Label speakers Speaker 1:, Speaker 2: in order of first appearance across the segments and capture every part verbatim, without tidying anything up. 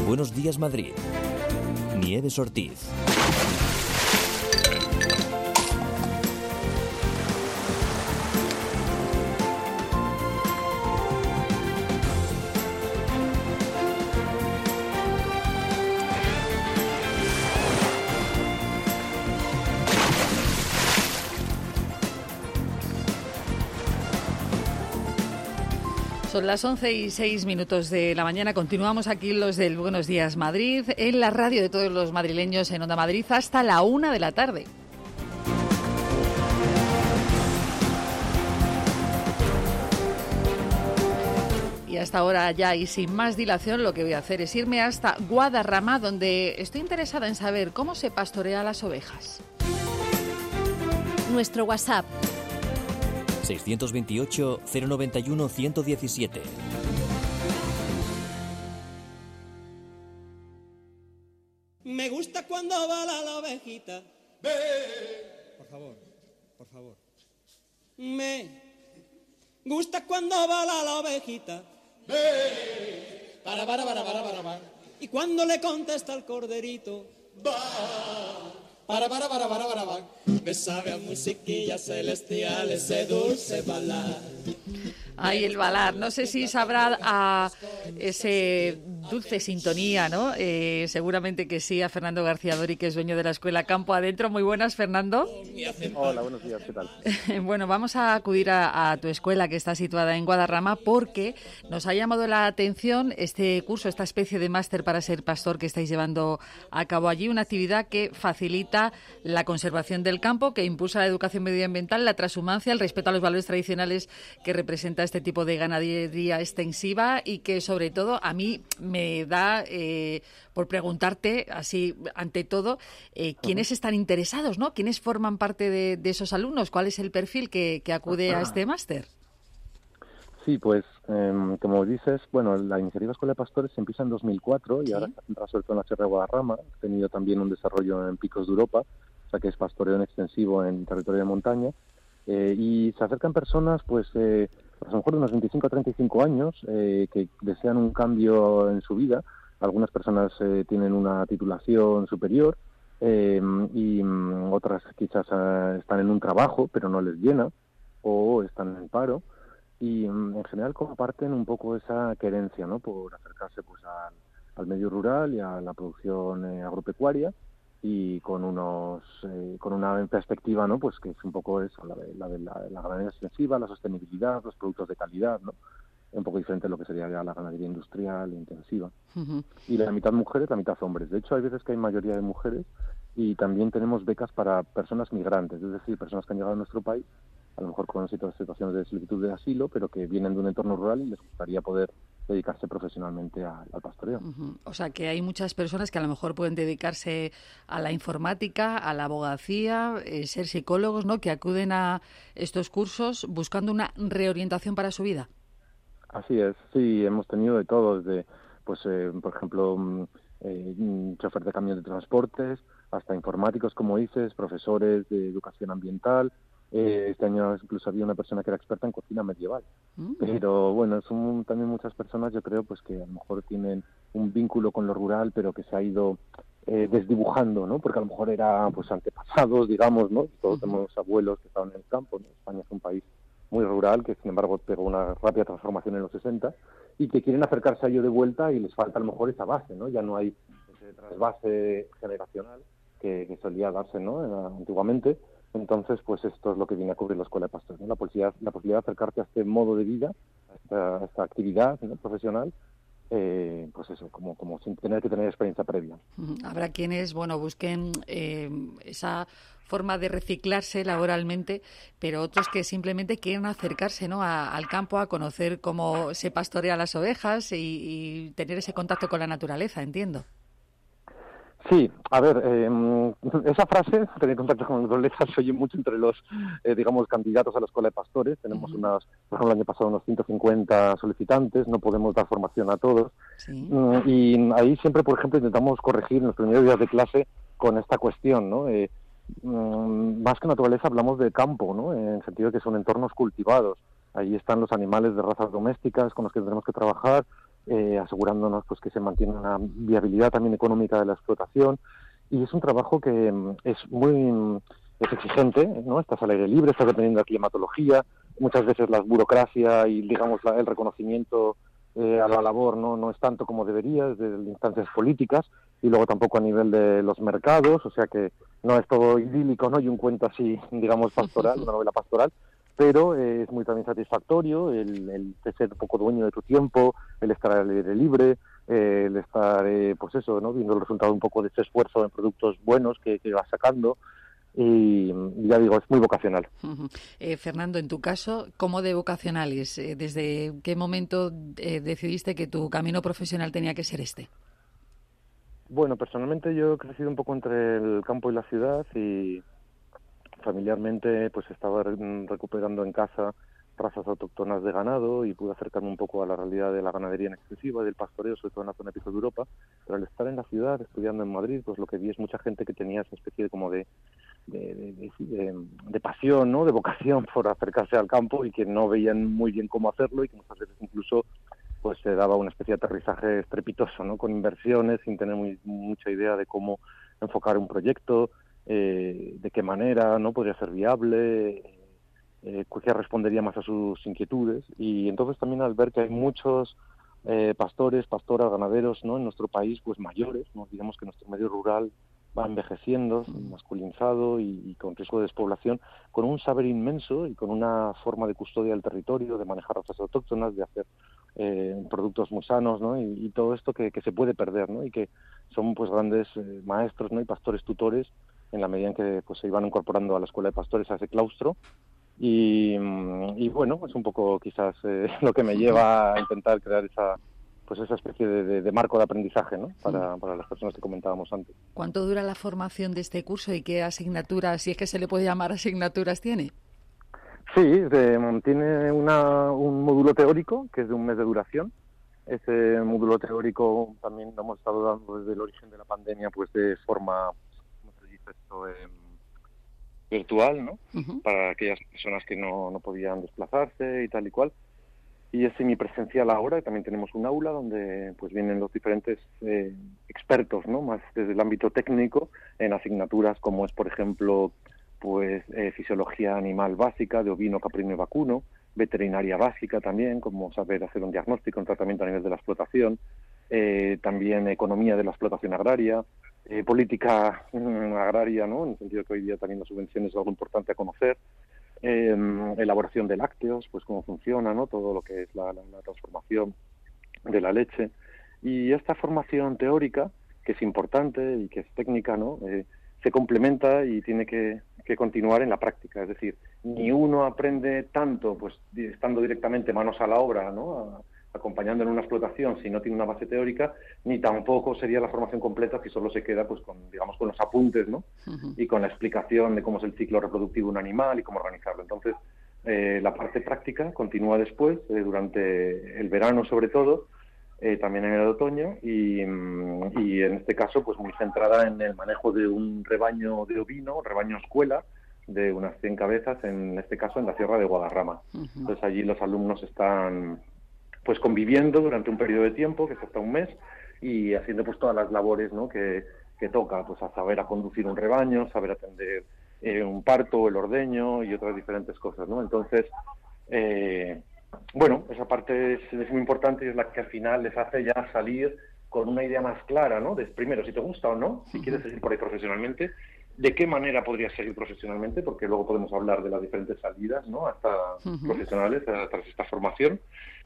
Speaker 1: Buenos Días Madrid. Nieves Ortiz.
Speaker 2: Son las once y seis minutos de la mañana. Continuamos aquí los del Buenos Días Madrid, en la radio de todos los madrileños en Onda Madrid, hasta la una de la tarde. Y hasta ahora ya, y sin más dilación, lo que voy a hacer es irme hasta Guadarrama, donde estoy interesada en saber cómo se pastorea las ovejas.
Speaker 3: Nuestro WhatsApp
Speaker 1: seiscientos veintiocho, cero noventa y uno, ciento diecisiete.
Speaker 4: Me gusta cuando bala la ovejita. Ve.
Speaker 5: Por favor, por favor.
Speaker 4: Me gusta cuando bala la ovejita.
Speaker 5: Ve. Para, para, para, para, para, para.
Speaker 4: Y cuando le contesta el corderito.
Speaker 5: Va. Para, para, para, para, para, para.
Speaker 4: Me sabe a musiquilla celestial ese dulce balar.
Speaker 2: Ay, el balar. No sé si sabrá a ese dulce sintonía, ¿no? Eh, seguramente que sí, a Fernando García Dori, que es dueño de la escuela Campo Adentro. Muy buenas, Fernando.
Speaker 6: Hola, buenos días, ¿qué tal?
Speaker 2: Bueno, vamos a acudir a, a tu escuela, que está situada en Guadarrama, porque nos ha llamado la atención este curso, esta especie de máster para ser pastor que estáis llevando a cabo allí, una actividad que facilita la conservación del campo, que impulsa la educación medioambiental, la transhumancia, el respeto a los valores tradicionales que representa este tipo de ganadería extensiva, y que sobre todo a mí me da eh, por preguntarte así ante todo eh, quiénes están interesados, ¿no? ¿Quiénes forman parte de, de esos alumnos? ¿Cuál es el perfil que, que acude a este máster?
Speaker 6: Sí, pues eh, como dices, bueno, la iniciativa Escuela de Pastores se empieza en dos mil cuatro y
Speaker 2: ¿Sí?
Speaker 6: ahora está centrada sobre todo en la Sierra de Guadarrama. Ha tenido también un desarrollo en Picos de Europa, o sea que es pastoreo en extensivo en territorio de montaña, eh, y se acercan personas pues eh, a lo mejor de unos veinticinco a treinta y cinco años eh, que desean un cambio en su vida. Algunas personas eh, tienen una titulación superior eh, y um, otras quizás uh, están en un trabajo pero no les llena o están en paro, y um, en general comparten un poco esa querencia, ¿no?, por acercarse pues al, al medio rural y a la producción eh, agropecuaria, y con unos eh, con una perspectiva, ¿no?, pues que es un poco eso, la de la, de la, la ganadería extensiva, la sostenibilidad, los productos de calidad, ¿no?, un poco diferente a lo que sería ya la ganadería industrial intensiva. Uh-huh. Y la mitad mujeres, la mitad hombres. De hecho, hay veces que hay mayoría de mujeres, y también tenemos becas para personas migrantes, es decir, personas que han llegado a nuestro país, a lo mejor con situaciones de solicitud de asilo, pero que vienen de un entorno rural y les gustaría poder dedicarse profesionalmente a, al pastoreo.
Speaker 2: Uh-huh. O sea, que hay muchas personas que a lo mejor pueden dedicarse a la informática, a la abogacía, eh, ser psicólogos, ¿no?, que acuden a estos cursos buscando una reorientación para su vida.
Speaker 6: Así es, sí, hemos tenido de todo, desde, pues, eh, por ejemplo, eh, chofer de camión de transportes, hasta informáticos, como dices, profesores de educación ambiental. Eh, este año incluso había una persona que era experta en cocina medieval. Mm. Pero bueno, son también muchas personas, yo creo, pues que a lo mejor tienen un vínculo con lo rural, pero que se ha ido eh, desdibujando, ¿no? Porque a lo mejor era, pues, antepasados, digamos, ¿no? Todos uh-huh. tenemos abuelos que estaban en el campo, ¿no? España es un país muy rural, que sin embargo pegó una rápida transformación en los sesenta, y que quieren acercarse a ello de vuelta, y les falta a lo mejor esa base, ¿no? Ya no hay ese trasvase generacional que, que solía darse, ¿no?, antiguamente. Entonces, pues esto es lo que viene a cubrir la Escuela de Pastores, ¿no? La posibilidad, la posibilidad de acercarte a este modo de vida, a esta, a esta actividad, ¿no?, profesional, eh, pues eso, como, como sin tener que tener experiencia previa.
Speaker 2: Habrá quienes, bueno, busquen eh, esa forma de reciclarse laboralmente, pero otros que simplemente quieren acercarse, ¿no?, a, al campo, a conocer cómo se pastorea las ovejas y, y tener ese contacto con la naturaleza, entiendo.
Speaker 6: Sí, a ver, eh, esa frase, tener contacto con la naturaleza, se oye mucho entre los, eh, digamos, candidatos a la Escuela de Pastores. Tenemos uh-huh. unas, por ejemplo, el año pasado unos ciento cincuenta solicitantes, no podemos dar formación a todos. Sí. Y ahí siempre, por ejemplo, intentamos corregir en los primeros días de clase con esta cuestión, ¿no? Eh, más que naturaleza hablamos de campo, ¿no?, en el sentido de que son entornos cultivados. Ahí están los animales de razas domésticas con los que tenemos que trabajar, eh, asegurándonos pues que se mantiene una viabilidad también económica de la explotación. Y es un trabajo que es muy es exigente, ¿no? Estás al aire libre, estás dependiendo de la climatología, muchas veces la burocracia y, digamos, la, el reconocimiento eh, a la labor no no es tanto como debería desde instancias políticas, y luego tampoco a nivel de los mercados, o sea que no es todo idílico, ¿no? Y un cuento así, digamos, pastoral, una novela pastoral, pero eh, es muy también satisfactorio el, el ser un poco dueño de tu tiempo, el estar al aire libre, eh, el estar, eh, pues eso, ¿no? Viendo el resultado un poco de ese esfuerzo en productos buenos que, que vas sacando. Y ya digo, es muy vocacional.
Speaker 2: Uh-huh. Eh, Fernando, en tu caso, ¿cómo de vocacional es? Eh, ¿Desde qué momento eh, decidiste que tu camino profesional tenía que ser este?
Speaker 6: Bueno, personalmente yo he crecido un poco entre el campo y la ciudad, y familiarmente pues estaba re- recuperando en casa razas autóctonas de ganado y pude acercarme un poco a la realidad de la ganadería en extensiva y del pastoreo, sobre todo en la zona de Picos de Europa. Pero al estar en la ciudad, estudiando en Madrid, pues lo que vi es mucha gente que tenía esa especie de como de De, de, de, de pasión, ¿no? De vocación por acercarse al campo, y que no veían muy bien cómo hacerlo, y que muchas veces incluso pues se daba una especie de aterrizaje estrepitoso, ¿no? Con inversiones, sin tener muy, mucha idea de cómo enfocar un proyecto, eh, de qué manera no podría ser viable, eh, qué respondería más a sus inquietudes. Y entonces también al ver que hay muchos eh, pastores, pastoras, ganaderos, ¿no? En nuestro país, pues mayores, ¿no? Digamos que nuestro medio rural va envejeciendo, masculinizado y, y con riesgo de despoblación, con un saber inmenso y con una forma de custodia del territorio, de manejar razas autóctonas, de hacer eh, productos muy sanos, ¿no? Y, y todo esto que, que se puede perder, ¿no? Y que son pues grandes eh, maestros, ¿no? Y pastores tutores, en la medida en que pues se iban incorporando a la escuela de pastores, a ese claustro. Y, y bueno, es un poco quizás eh, lo que me lleva a intentar crear esa pues esa especie de, de, de marco de aprendizaje, ¿no? Para, para las personas que comentábamos antes.
Speaker 2: ¿Cuánto dura la formación de este curso y qué asignaturas, si es que se le puede llamar asignaturas, tiene?
Speaker 6: Sí, de, tiene una, un módulo teórico que es de un mes de duración. Ese módulo teórico también lo hemos estado dando desde el origen de la pandemia, pues de forma, ¿cómo se dice esto? Eh, virtual, ¿no? Uh-huh. Para aquellas personas que no, no podían desplazarse y tal y cual. Y es semipresencial ahora, y también tenemos un aula donde pues vienen los diferentes eh, expertos, ¿no? Más desde el ámbito técnico, en asignaturas como es, por ejemplo, pues eh, fisiología animal básica, de ovino, caprino y vacuno, veterinaria básica también, como saber hacer un diagnóstico, un tratamiento a nivel de la explotación, eh, también economía de la explotación agraria, eh, política mm, agraria, ¿no? En el sentido que hoy día también la subvención es algo importante a conocer. Eh, elaboración de lácteos, pues cómo funciona, ¿no? Todo lo que es la, la, la transformación de la leche. Y esta formación teórica, que es importante y que es técnica, ¿no? Eh, se complementa y tiene que, que continuar en la práctica. Es decir, ni uno aprende tanto pues estando directamente manos a la obra, ¿no? A, acompañando en una explotación si no tiene una base teórica, ni tampoco sería la formación completa si solo se queda pues con, digamos, con los apuntes, ¿no? Uh-huh. Y con la explicación de cómo es el ciclo reproductivo de un animal y cómo organizarlo. Entonces, eh, la parte práctica continúa después, eh, durante el verano sobre todo, eh, también en el otoño, y, y en este caso pues muy centrada en el manejo de un rebaño de ovino, rebaño escuela, de unas cien cabezas, en este caso en la Sierra de Guadarrama. Uh-huh. Entonces allí los alumnos están pues conviviendo durante un periodo de tiempo, que es hasta un mes, y haciendo pues todas las labores, ¿no? que, que toca, pues a saber a conducir un rebaño, saber atender eh, un parto, el ordeño y otras diferentes cosas, ¿no? Entonces, eh, bueno, esa parte es, es muy importante y es la que al final les hace ya salir con una idea más clara, ¿no? De primero, si te gusta o no, si quieres seguir por ahí profesionalmente, de qué manera podrías seguir profesionalmente, porque luego podemos hablar de las diferentes salidas, ¿no? Hasta uh-huh. profesionales tras esta formación.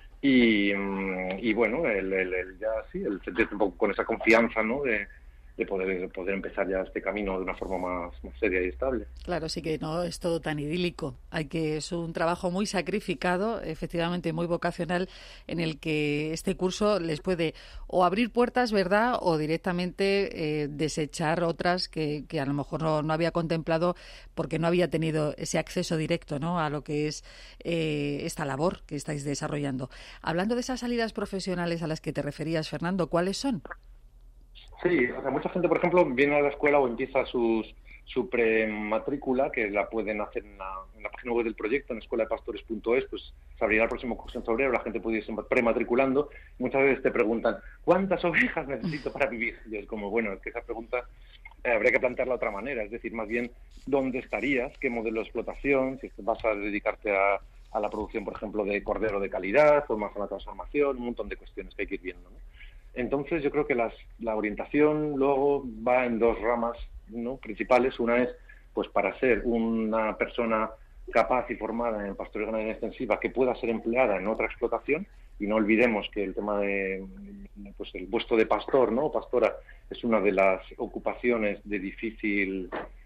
Speaker 6: Y, y bueno, el, el, el ya sí, el sentirte un poco con esa confianza, ¿no? De, de poder de poder empezar ya este camino de una forma más, más seria y estable.
Speaker 2: Claro, sí que no es todo tan idílico. Hay que es un trabajo muy sacrificado, efectivamente muy vocacional, en el que este curso les puede o abrir puertas, ¿verdad?, o directamente eh, desechar otras que, que a lo mejor no, no había contemplado porque no había tenido ese acceso directo, ¿no?, a lo que es eh, esta labor que estáis desarrollando. Hablando de esas salidas profesionales a las que te referías, Fernando, ¿cuáles son?
Speaker 6: Sí, o sea, mucha gente, por ejemplo, viene a la escuela o empieza sus
Speaker 3: su prematrícula, que la pueden hacer en la, en la página web del proyecto, en escuela de pastores punto es, pues se abrirá el próximo curso en febrero, la gente puede irse prematriculando. Muchas veces te preguntan, ¿cuántas ovejas necesito para vivir? Y es como, bueno, es que esa pregunta eh, habría que plantearla de otra manera, es decir, más bien, ¿dónde estarías? ¿Qué modelo de explotación? Si vas a dedicarte a, a la producción, por ejemplo, de cordero de calidad, o más a la transformación, un montón de cuestiones que hay que ir viendo, ¿no? Entonces, yo creo que las, la orientación luego va en dos ramas, ¿no?, principales. Una es, pues, para ser una persona capaz y formada en pastoreo y ganadería extensiva que pueda ser empleada en otra explotación, y no olvidemos que el tema de, pues, el puesto de pastor, ¿no?, o pastora, es una de las ocupaciones de difícil,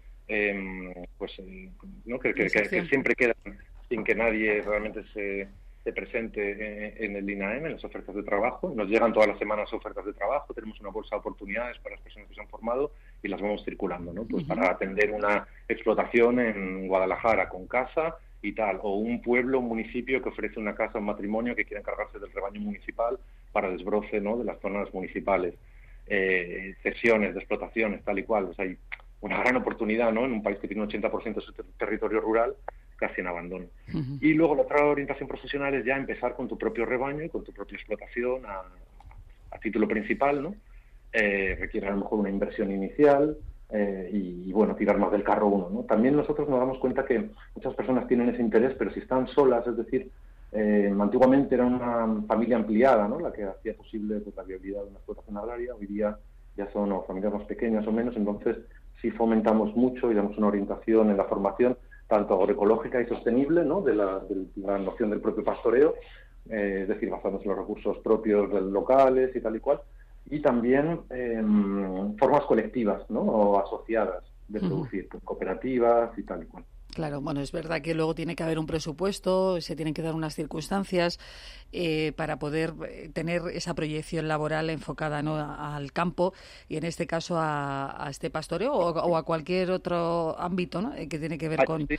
Speaker 3: eh, pues, eh, ¿no?, que, que, que, que siempre quedan sin que nadie realmente se... se presente en el INAEM, en las ofertas de trabajo. Nos llegan todas las semanas ofertas de trabajo, tenemos una bolsa de oportunidades para las personas que se han formado y las vamos circulando, ¿no? Pues uh-huh. para atender una explotación en Guadalajara con casa y tal, o un pueblo, un municipio que ofrece una casa, un matrimonio que quiere encargarse del rebaño municipal para desbroce, ¿no?, de las zonas municipales. Eh, cesiones de explotaciones, tal y cual. O sea, hay una gran oportunidad, ¿no?, en un país que tiene un ochenta por ciento de su ter- territorio rural casi en abandono. Uh-huh. Y luego la otra orientación profesional es ya empezar con tu propio rebaño y con tu propia explotación a, a título principal, ¿no? Eh, requiere a lo mejor una inversión inicial eh, y, y, bueno, tirar más del carro uno, ¿no? También nosotros nos damos cuenta que muchas personas tienen ese interés, pero si están solas, es decir, eh, antiguamente era una familia ampliada, ¿no?, la que hacía posible, pues, la viabilidad de una explotación agraria. Hoy día ya son o familias más pequeñas o menos, entonces sí fomentamos mucho y damos una orientación en la formación tanto agroecológica y sostenible, ¿no?, de la, de la noción del propio pastoreo, eh, es decir, basándose en los recursos propios locales y tal y cual, y también eh, formas colectivas, ¿no?, o asociadas de producir, pues, cooperativas y tal y cual.
Speaker 2: Claro, bueno, es verdad que luego tiene que haber un presupuesto, se tienen que dar unas circunstancias eh, para poder tener esa proyección laboral enfocada, ¿no?, al campo y en este caso a, a este pastoreo o, o a cualquier otro ámbito, ¿no?, que tiene que ver
Speaker 3: ah,
Speaker 2: con...
Speaker 3: Sí.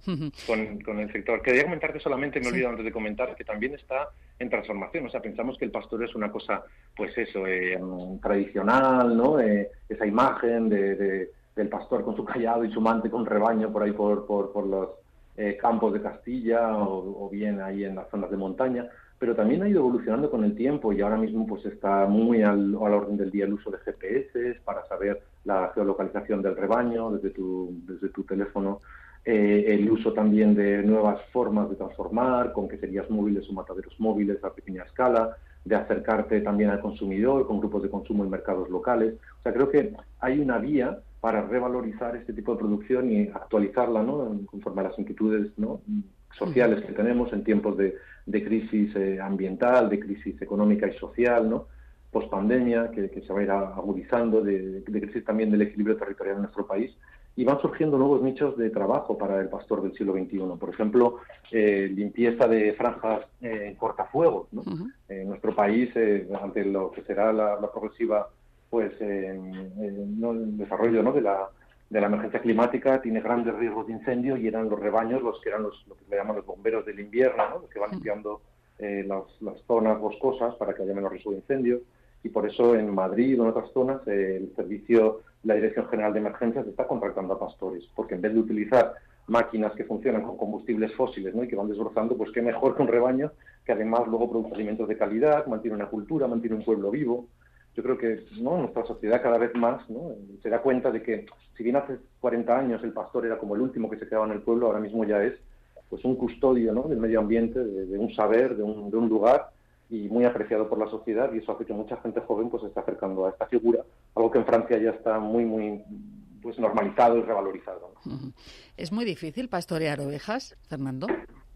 Speaker 3: Con, con el sector. Quería comentarte solamente, me he olvidado sí. antes de comentar, que también está en transformación. O sea, pensamos que el pastoreo es una cosa, pues eso, eh, tradicional, ¿no? Eh, esa imagen de, de, del pastor con su cayado y su mante con rebaño por ahí por, por, por los eh, campos de Castilla o, o bien ahí en las zonas de montaña. Pero también ha ido evolucionando con el tiempo y ahora mismo pues está muy al, a la orden del día el uso de G P S para saber la geolocalización del rebaño desde tu, desde tu teléfono. Eh, el uso también de nuevas formas de transformar, con queserías móviles o mataderos móviles a pequeña escala, de acercarte también al consumidor con grupos de consumo en mercados locales. O sea, creo que hay una vía para revalorizar este tipo de producción y actualizarla, ¿no?, conforme a las inquietudes, ¿no?, sociales que tenemos en tiempos de, de crisis eh, ambiental, de crisis económica y social, ¿no?, pospandemia, que, que se va a ir agudizando, de, de crisis también del equilibrio territorial en nuestro país. Y van surgiendo nuevos nichos de trabajo para el pastor del siglo veintiuno. Por ejemplo, eh, limpieza de franjas eh, cortafuegos, ¿no? Uh-huh. En nuestro país, eh, ante lo que será la, la progresiva, pues, eh, eh, ¿no? el desarrollo, ¿no?, de la de la emergencia climática, tiene grandes riesgos de incendio y eran los rebaños los que eran los, lo que le llaman los bomberos del invierno, ¿no?, los que van limpiando eh, las, las zonas boscosas para que haya menos riesgo de incendio. Y por eso en Madrid o en otras zonas eh, el servicio, la Dirección General de Emergencias está contratando a pastores, porque en vez de utilizar máquinas que funcionan con combustibles fósiles, ¿no?, y que van desbrozando, pues qué mejor que un rebaño que además luego produce alimentos de calidad, mantiene una cultura, mantiene un pueblo vivo. Yo creo que, ¿no?, nuestra sociedad cada vez más, ¿no?, se da cuenta de que si bien hace cuarenta años el pastor era como el último que se quedaba en el pueblo, ahora mismo ya es, pues, un custodio, ¿no?, del medio ambiente, de, de un saber, de un, de un lugar, y muy apreciado por la sociedad, y eso hace que mucha gente joven pues se esté acercando a esta figura, algo que en Francia ya está muy, muy pues normalizado y revalorizado, ¿no?
Speaker 2: Uh-huh. ¿Es muy difícil pastorear ovejas, Fernando?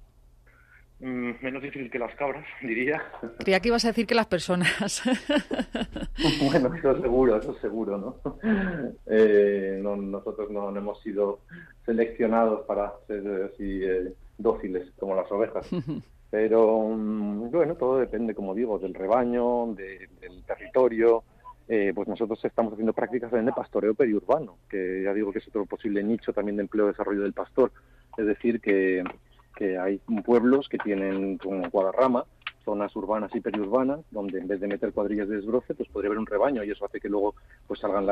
Speaker 3: Mm, menos difícil que las cabras, diría.
Speaker 2: Creía que ibas a decir que las personas.
Speaker 3: Bueno, eso seguro, eso seguro, ¿no? Eh, no nosotros no, no hemos sido seleccionados para ser así eh, dóciles como las ovejas. Uh-huh. Pero, bueno, todo depende, como digo, del rebaño, de, del territorio. Eh, pues nosotros estamos haciendo prácticas también de pastoreo periurbano, que ya digo que es otro posible nicho también de empleo y desarrollo del pastor. Es decir, que, que hay pueblos que tienen, como Guadarrama, zonas urbanas y periurbanas, donde en vez de meter cuadrillas de desbroce, pues podría haber un rebaño, y eso hace que luego pues salgan la,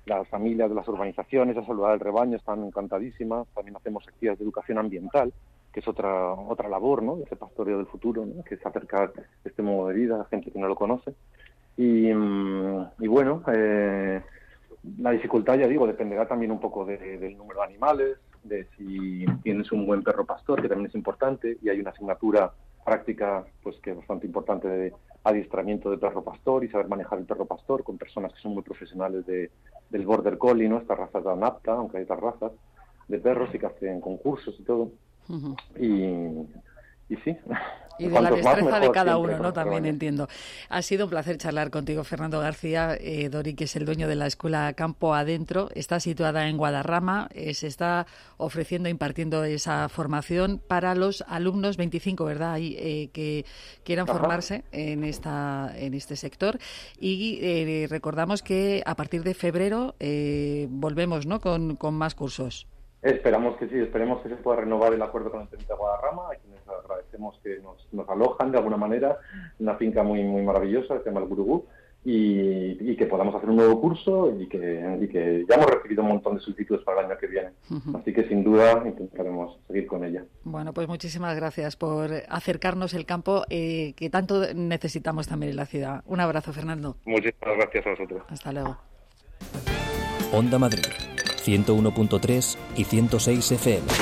Speaker 6: las familias de las urbanizaciones, a saludar al rebaño, están encantadísimas. También hacemos actividades de educación ambiental, que es otra otra labor, ¿no?, de ese pastoreo del futuro, ¿no?, que es acercar este modo de vida a gente que no lo conoce. Y, y bueno, eh, la dificultad, ya digo, dependerá también un poco de, del número de animales, de si tienes un buen perro pastor, que también es importante, y hay una asignatura práctica pues que es bastante importante de adiestramiento de perro pastor y saber manejar el perro pastor con personas que son muy profesionales de, del border collie, ¿no?, estas razas dan apta, aunque hay otras razas de perros y que hacen concursos y todo. Uh-huh. y, y sí.
Speaker 2: Y de la destreza de cada uno, ¿no? También entiendo. Ha sido un placer charlar contigo, Fernando García. Eh, Dori, que es el dueño de la escuela Campo Adentro, está situada en Guadarrama, eh, se está ofreciendo, impartiendo esa formación para los alumnos, veinticinco, ¿verdad?, Ahí, eh, que quieran Ajá. formarse en esta en este sector. Y eh, recordamos que a partir de febrero eh, volvemos, ¿no?, con, con más cursos.
Speaker 3: Esperamos que sí, esperemos que se pueda renovar el acuerdo con el Ayuntamiento de Guadarrama, a quienes agradecemos que nos, nos alojan de alguna manera, una finca muy muy maravillosa, que se llama el Gurugú, y, y que podamos hacer un nuevo curso y que, y que ya hemos recibido un montón de solicitudes para el año que viene. Uh-huh. Así que sin duda intentaremos seguir con ella.
Speaker 2: Bueno, pues muchísimas gracias por acercarnos el campo eh, que tanto necesitamos también en la ciudad. Un abrazo, Fernando.
Speaker 3: Muchísimas gracias a vosotros.
Speaker 2: Hasta luego.
Speaker 1: Onda Madrid, ciento uno punto tres y ciento seis F M.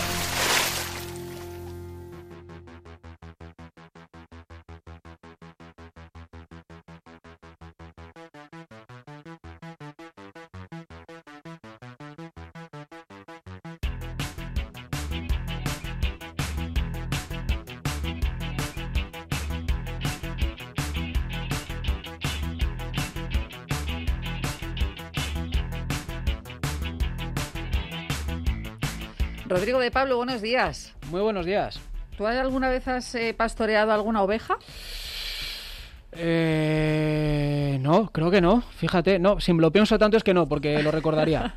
Speaker 2: Rodrigo de Pablo, buenos días.
Speaker 7: Muy buenos días.
Speaker 2: ¿Tú alguna vez has eh, pastoreado alguna oveja?
Speaker 7: Eh, no, creo que no. Fíjate, no, si me lo pienso tanto es que no, porque lo recordaría.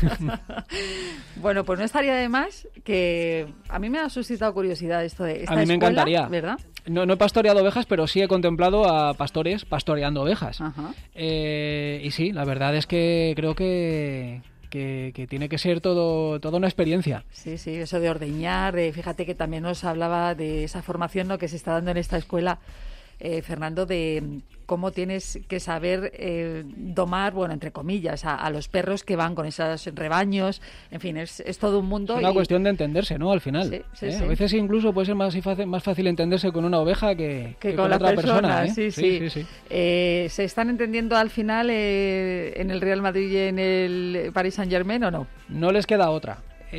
Speaker 2: Bueno, pues no estaría de más, que a mí me ha suscitado curiosidad esto de esta
Speaker 7: A mí me
Speaker 2: escuela,
Speaker 7: encantaría.
Speaker 2: ¿verdad?
Speaker 7: No, no he pastoreado ovejas, pero sí he contemplado a pastores pastoreando ovejas.
Speaker 2: Ajá.
Speaker 7: Eh, y sí, la verdad es que creo que... Que, que tiene que ser todo toda una experiencia.
Speaker 2: Sí, sí, eso de ordeñar, de, fíjate que también nos hablaba de esa formación, ¿no?, que se está dando en esta escuela, eh, Fernando, de cómo tienes que saber eh, domar, bueno, entre comillas, a, a los perros que van con esos rebaños, en fin, es, es todo un mundo.
Speaker 7: Es una
Speaker 2: y...
Speaker 7: cuestión de entenderse, ¿no?, al final.
Speaker 2: Sí, sí,
Speaker 7: ¿eh?
Speaker 2: sí.
Speaker 7: A veces incluso puede ser más fácil, más fácil entenderse con una oveja que,
Speaker 2: que,
Speaker 7: que
Speaker 2: con,
Speaker 7: con
Speaker 2: la
Speaker 7: otra
Speaker 2: persona,
Speaker 7: persona. ¿eh?
Speaker 2: Sí, sí.
Speaker 7: sí, sí, sí.
Speaker 2: Eh, ¿Se están entendiendo al final eh, en el Real Madrid y en el Paris Saint-Germain o no?
Speaker 7: No les queda otra.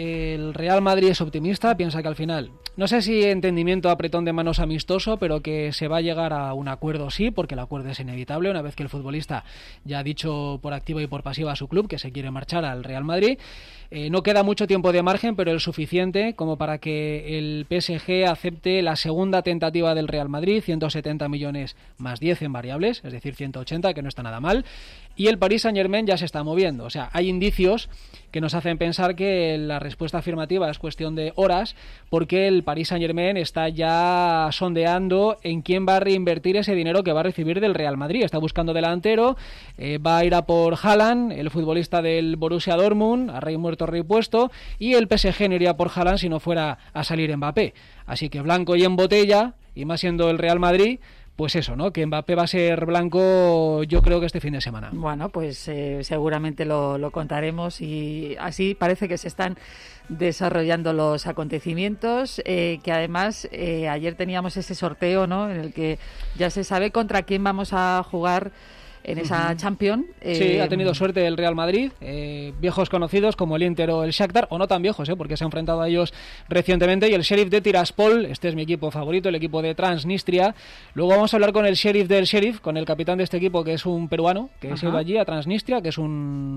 Speaker 7: El Real Madrid es optimista, piensa que al final, no sé si entendimiento apretón de manos amistoso, pero que se va a llegar a un acuerdo, sí, porque el acuerdo es inevitable, una vez que el futbolista ya ha dicho por activa y por pasiva a su club que se quiere marchar al Real Madrid. Eh, no queda mucho tiempo de margen, pero es suficiente como para que el P S G acepte la segunda tentativa del Real Madrid, ciento setenta millones más diez en variables, es decir, ciento ochenta, que no está nada mal. Y el Paris Saint-Germain ya se está moviendo, o sea, hay indicios que nos hacen pensar que la respuesta afirmativa es cuestión de horas, porque el Paris Saint-Germain está ya sondeando en quién va a reinvertir ese dinero que va a recibir del Real Madrid. Está buscando delantero, eh, va a ir a por Haaland, el futbolista del Borussia Dortmund, a rey muerto rey puesto, y el P S G no iría por Haaland si no fuera a salir Mbappé. Así que blanco y en botella, y más siendo el Real Madrid, pues eso, ¿no? Que Mbappé va a ser blanco, yo creo que este fin de semana.
Speaker 2: Bueno, pues eh, seguramente lo, lo contaremos, y así parece que se están desarrollando los acontecimientos, eh, que además eh, ayer teníamos ese sorteo, ¿no?, en el que ya se sabe contra quién vamos a jugar en esa uh-huh. Champions. Eh,
Speaker 7: sí, ha tenido suerte el Real Madrid, eh, viejos conocidos como el Inter o el Shakhtar, o no tan viejos, eh, porque se ha enfrentado a ellos recientemente, y el Sheriff de Tiraspol, este es mi equipo favorito, el equipo de Transnistria. Luego vamos a hablar con el Sheriff del Sheriff, con el capitán de este equipo, que es un peruano, que uh-huh. se va allí a Transnistria, que es un,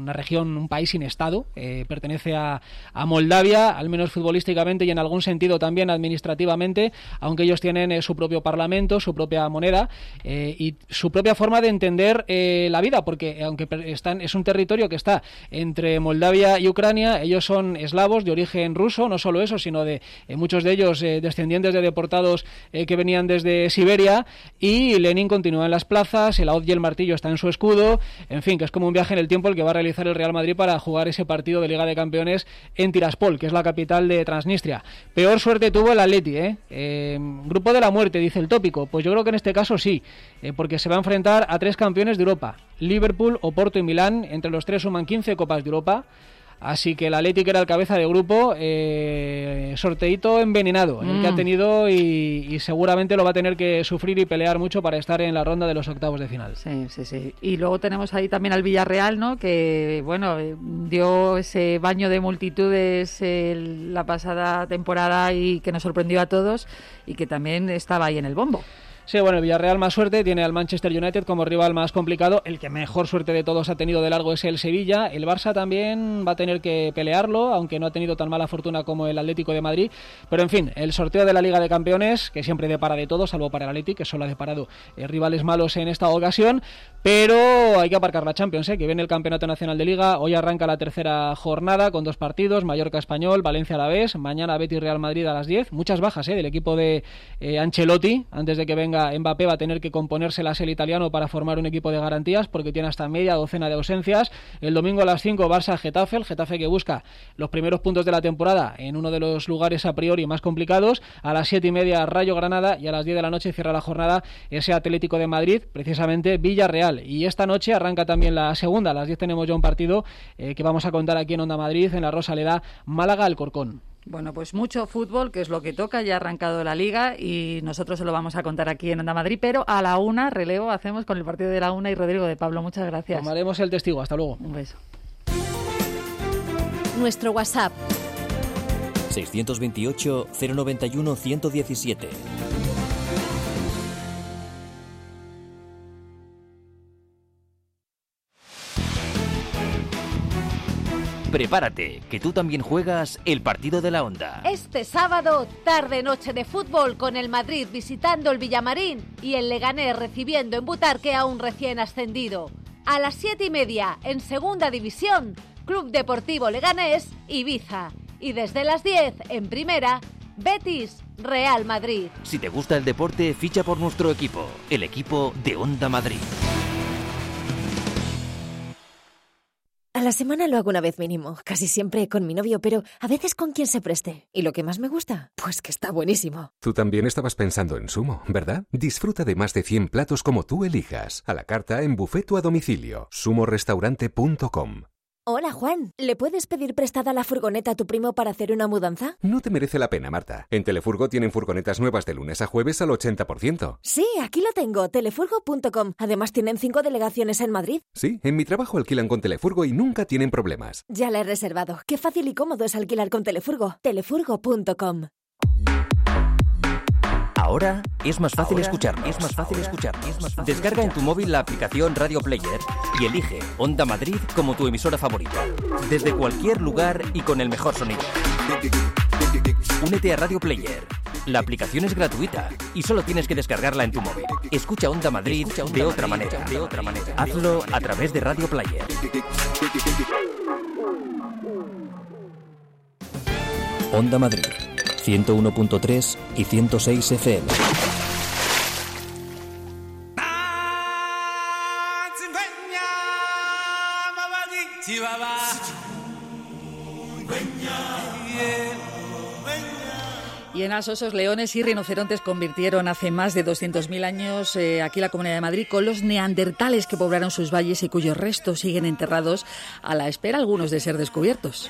Speaker 7: una región, un país sin Estado, eh, pertenece a, a Moldavia, al menos futbolísticamente y en algún sentido también administrativamente, aunque ellos tienen eh, su propio parlamento, su propia moneda eh, y su propia forma de entender eh, la vida, porque aunque están, es un territorio que está entre Moldavia y Ucrania, ellos son eslavos de origen ruso, no solo eso, sino de eh, muchos de ellos eh, descendientes de deportados eh, que venían desde Siberia, y Lenin continúa en las plazas, el hoz y el martillo está en su escudo, en fin, que es como un viaje en el tiempo el que va a realizar el Real Madrid para jugar ese partido de Liga de Campeones en Tiraspol, que es la capital de Transnistria. Peor suerte tuvo el Atleti, ¿eh? Eh, grupo de la muerte, dice el tópico. Pues yo creo que en este caso sí, eh, porque se va a enfrentar a tres campeones de Europa, Liverpool, Oporto y Milán. Entre los tres suman quince Copas de Europa. Así que el Atleti, que era el cabeza de grupo, eh, sorteíto envenenado, mm. el que ha tenido y, y seguramente lo va a tener que sufrir y pelear mucho para estar en la ronda de los octavos de final.
Speaker 2: Sí, sí, sí. Y luego tenemos ahí también al Villarreal, ¿no? Que, bueno, dio ese baño de multitudes eh, la pasada temporada y que nos sorprendió a todos y que también estaba ahí en el bombo.
Speaker 7: Sí, bueno, el Villarreal más suerte, tiene al Manchester United como rival más complicado. El que mejor suerte de todos ha tenido de largo es el Sevilla. El Barça también va a tener que pelearlo, aunque no ha tenido tan mala fortuna como el Atlético de Madrid. Pero en fin, el sorteo de la Liga de Campeones, que siempre depara de todo, salvo para el Atlético, que solo ha deparado eh, rivales malos en esta ocasión. Pero hay que aparcar la Champions, ¿eh? Que viene el Campeonato Nacional de Liga. Hoy arranca la tercera jornada con dos partidos, Mallorca Español, Valencia Alavés. Mañana Betis Real Madrid a las diez. Muchas bajas ¿eh? del equipo de eh, Ancelotti, antes de que venga Mbappé va a tener que componérselas el italiano para formar un equipo de garantías, porque tiene hasta media docena de ausencias. El domingo a las cinco Barça-Getafe, el Getafe que busca los primeros puntos de la temporada en uno de los lugares a priori más complicados. A las siete y media Rayo Granada y a las diez de la noche cierra la jornada ese Atlético de Madrid, precisamente Villarreal. Y esta noche arranca también la segunda, a las diez tenemos ya un partido eh, que vamos a contar aquí en Onda Madrid, en la Rosaleda, Málaga-Alcorcón.
Speaker 2: Bueno, pues mucho fútbol, que es lo que toca, ya ha arrancado la Liga y nosotros se lo vamos a contar aquí en Onda Madrid, pero a la una, relevo hacemos con el partido de la una y Rodrigo de Pablo, muchas gracias.
Speaker 7: Tomaremos el testigo, hasta luego.
Speaker 2: Un beso.
Speaker 8: Nuestro WhatsApp
Speaker 1: seiscientos veintiocho, cero noventa y uno, ciento diecisiete. Prepárate, que tú también juegas el partido de la Onda.
Speaker 8: Este sábado, tarde-noche de fútbol con el Madrid visitando el Villamarín y el Leganés recibiendo en Butarque a un recién ascendido. A las siete y media, en Segunda División, Club Deportivo Leganés, Ibiza. Y desde las diez, en Primera, Betis, Real Madrid.
Speaker 1: Si te gusta el deporte, ficha por nuestro equipo, el equipo de Onda Madrid.
Speaker 9: A la semana lo hago una vez mínimo, casi siempre con mi novio, pero a veces con quien se preste. ¿Y lo que más me gusta? Pues que está buenísimo.
Speaker 10: Tú también estabas pensando en Sumo, ¿verdad? Disfruta de más de cien platos como tú elijas, a la carta, en buffet o a domicilio. sumo restaurante punto com.
Speaker 9: Hola, Juan. ¿Le puedes pedir prestada la furgoneta a tu primo para hacer una mudanza?
Speaker 10: No te merece la pena, Marta. En Telefurgo tienen furgonetas nuevas de lunes a jueves al ochenta por ciento.
Speaker 9: Sí, aquí lo tengo, telefurgo punto com. Además tienen cinco delegaciones en Madrid.
Speaker 10: Sí, en mi trabajo alquilan con Telefurgo y nunca tienen problemas.
Speaker 9: Ya la he reservado. Qué fácil y cómodo es alquilar con Telefurgo. telefurgo punto com.
Speaker 1: Ahora es más fácil escuchar, es más fácil escuchar. Descarga en tu móvil la aplicación Radio Player y elige Onda Madrid como tu emisora favorita, desde cualquier lugar y con el mejor sonido. Únete a Radio Player. La aplicación es gratuita y solo tienes que descargarla en tu móvil. Escucha Onda Madrid de otra manera, de otra manera. Hazlo a través de Radio Player. Onda Madrid, ciento uno punto tres y ciento seis F M.
Speaker 2: Y en osos, leones y rinocerontes convirtieron hace más de doscientos mil años eh, aquí la Comunidad de Madrid con los neandertales que poblaron sus valles y cuyos restos siguen enterrados a la espera algunos de ser descubiertos.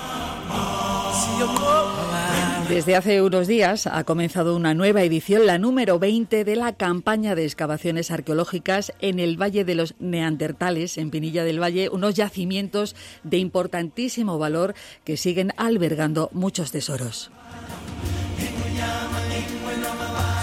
Speaker 2: Desde hace unos días ha comenzado una nueva edición, la número veinte de la campaña de excavaciones arqueológicas en el Valle de los Neandertales, en Pinilla del Valle, unos yacimientos de importantísimo valor que siguen albergando muchos tesoros.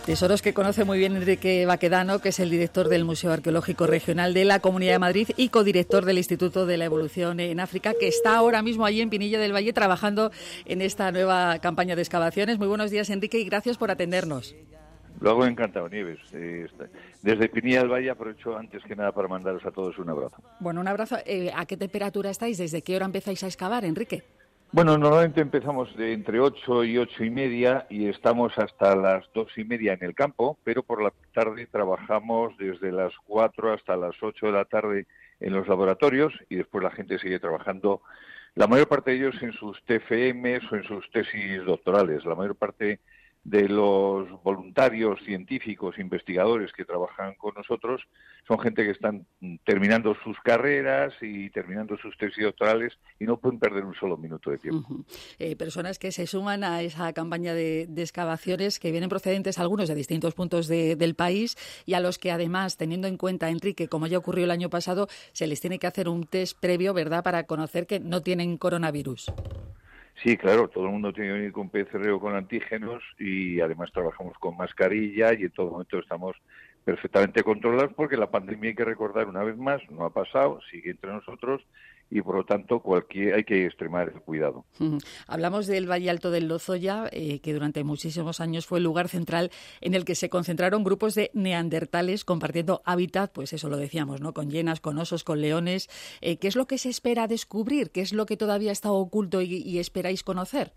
Speaker 2: Tesoros que conoce muy bien Enrique Baquedano, que es el director del Museo Arqueológico Regional de la Comunidad de Madrid y codirector del Instituto de la Evolución en África, que está ahora mismo allí en Pinilla del Valle trabajando en esta nueva campaña de excavaciones. Muy buenos días, Enrique, y gracias por atendernos.
Speaker 11: Lo hago encantado, Nieves. Eh, desde Pinilla del Valle aprovecho antes que nada para mandaros a todos un abrazo.
Speaker 2: Bueno, un abrazo. Eh, ¿A qué temperatura estáis? ¿Desde qué hora empezáis a excavar, Enrique?
Speaker 11: Bueno, normalmente empezamos de entre ocho y ocho y media y estamos hasta las dos y media en el campo, pero por la tarde trabajamos desde las cuatro hasta las ocho de la tarde en los laboratorios y después la gente sigue trabajando, la mayor parte de ellos en sus T F Ms o en sus tesis doctorales. La mayor parte de los voluntarios científicos, investigadores que trabajan con nosotros, son gente que están terminando sus carreras y terminando sus tesis doctorales y no pueden perder un solo minuto de tiempo.
Speaker 2: Uh-huh. Eh, personas que se suman a esa campaña de, de excavaciones que vienen procedentes algunos de distintos puntos de, del país y a los que además, teniendo en cuenta, Enrique, como ya ocurrió el año pasado, se les tiene que hacer un test previo, ¿verdad?, para conocer que no tienen coronavirus.
Speaker 11: Sí, claro, todo el mundo tiene que venir con P C R o con antígenos y además trabajamos con mascarilla y en todo momento estamos perfectamente controlados porque la pandemia, hay que recordar una vez más, no ha pasado, sigue entre nosotros y por lo tanto cualquier hay que extremar el cuidado.
Speaker 2: Uh-huh. Hablamos del Valle Alto del Lozoya, eh, que durante muchísimos años fue el lugar central en el que se concentraron grupos de neandertales compartiendo hábitat, pues eso lo decíamos, ¿no? Con hienas, con osos, con leones. Eh, ¿Qué es lo que se espera descubrir? ¿Qué es lo que todavía está oculto y, y esperáis conocer?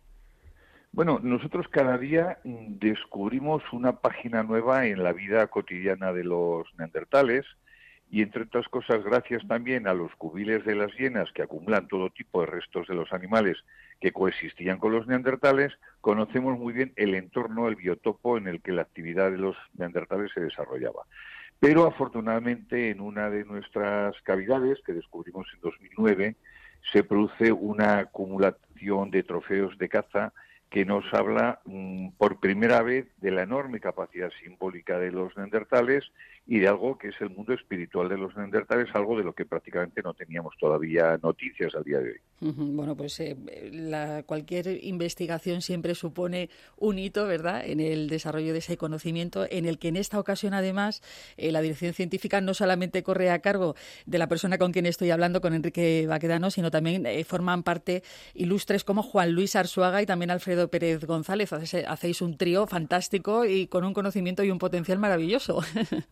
Speaker 11: Bueno, nosotros cada día descubrimos una página nueva en la vida cotidiana de los neandertales. Y entre otras cosas, gracias también a los cubiles de las hienas que acumulan todo tipo de restos de los animales que coexistían con los neandertales, conocemos muy bien el entorno, el biotopo en el que la actividad de los neandertales se desarrollaba. Pero afortunadamente en una de nuestras cavidades, que descubrimos en dos mil nueve, se produce una acumulación de trofeos de caza que nos habla mmm, por primera vez de la enorme capacidad simbólica de los neandertales y de algo que es el mundo espiritual de los neandertales, algo de lo que prácticamente no teníamos todavía noticias al día de hoy.
Speaker 2: Uh-huh. Bueno, pues eh, la, cualquier investigación siempre supone un hito, ¿verdad?, en el desarrollo de ese conocimiento, en el que en esta ocasión, además, eh, la dirección científica no solamente corre a cargo de la persona con quien estoy hablando, con Enrique Baquedano, sino también eh, forman parte ilustres como Juan Luis Arzuaga y también Alfredo Pérez González. Hacéis un trío fantástico y con un conocimiento y un potencial maravilloso.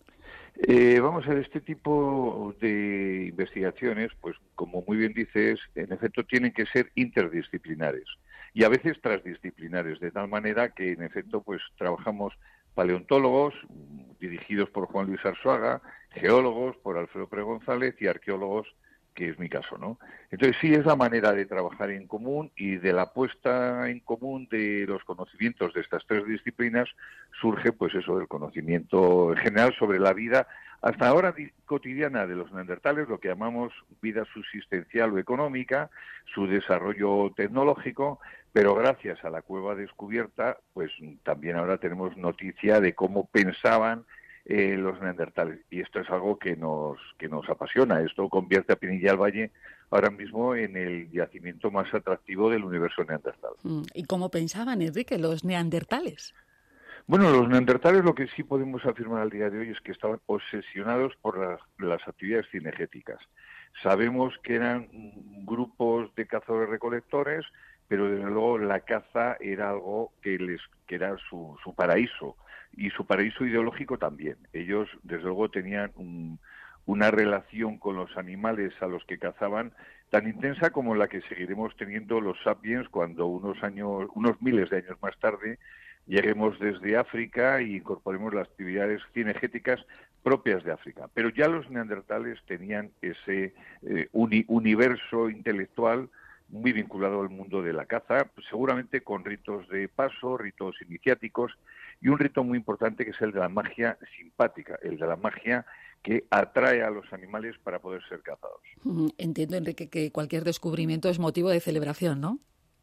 Speaker 11: Eh, vamos a ver, este tipo de investigaciones, pues como muy bien dices, en efecto tienen que ser interdisciplinares y a veces transdisciplinares, de tal manera que en efecto pues trabajamos paleontólogos dirigidos por Juan Luis Arzuaga, geólogos por Alfredo Pérez González y arqueólogos, que es mi caso, ¿no? Entonces sí es la manera de trabajar en común y de la puesta en común de los conocimientos de estas tres disciplinas surge pues eso del conocimiento en general sobre la vida hasta ahora cotidiana de los neandertales, lo que llamamos vida subsistencial o económica, su desarrollo tecnológico, pero gracias a la cueva descubierta pues también ahora tenemos noticia de cómo pensaban Eh, los neandertales, y esto es algo que nos que nos apasiona. Esto convierte a Pinilla del Valle ahora mismo en el yacimiento más atractivo del universo neandertal.
Speaker 2: ¿Y cómo pensaban, Enrique, los neandertales?
Speaker 11: Bueno, los neandertales lo que sí podemos afirmar al día de hoy es que estaban obsesionados por las, las actividades cinegéticas. Sabemos que eran grupos de cazadores-recolectores, pero desde luego la caza era algo que les que era su, su paraíso. Y su paraíso ideológico también. Ellos, desde luego, tenían un, una relación con los animales a los que cazaban tan intensa como la que seguiremos teniendo los sapiens cuando unos años, unos miles de años más tarde, lleguemos desde África e incorporemos las actividades cinegéticas propias de África. Pero ya los neandertales tenían ese eh, uni, universo intelectual muy vinculado al mundo de la caza, seguramente con ritos de paso, ritos iniciáticos, y un rito muy importante que es el de la magia simpática, el de la magia que atrae a los animales para poder ser cazados.
Speaker 2: Entiendo, Enrique, que cualquier descubrimiento es motivo de celebración, ¿no?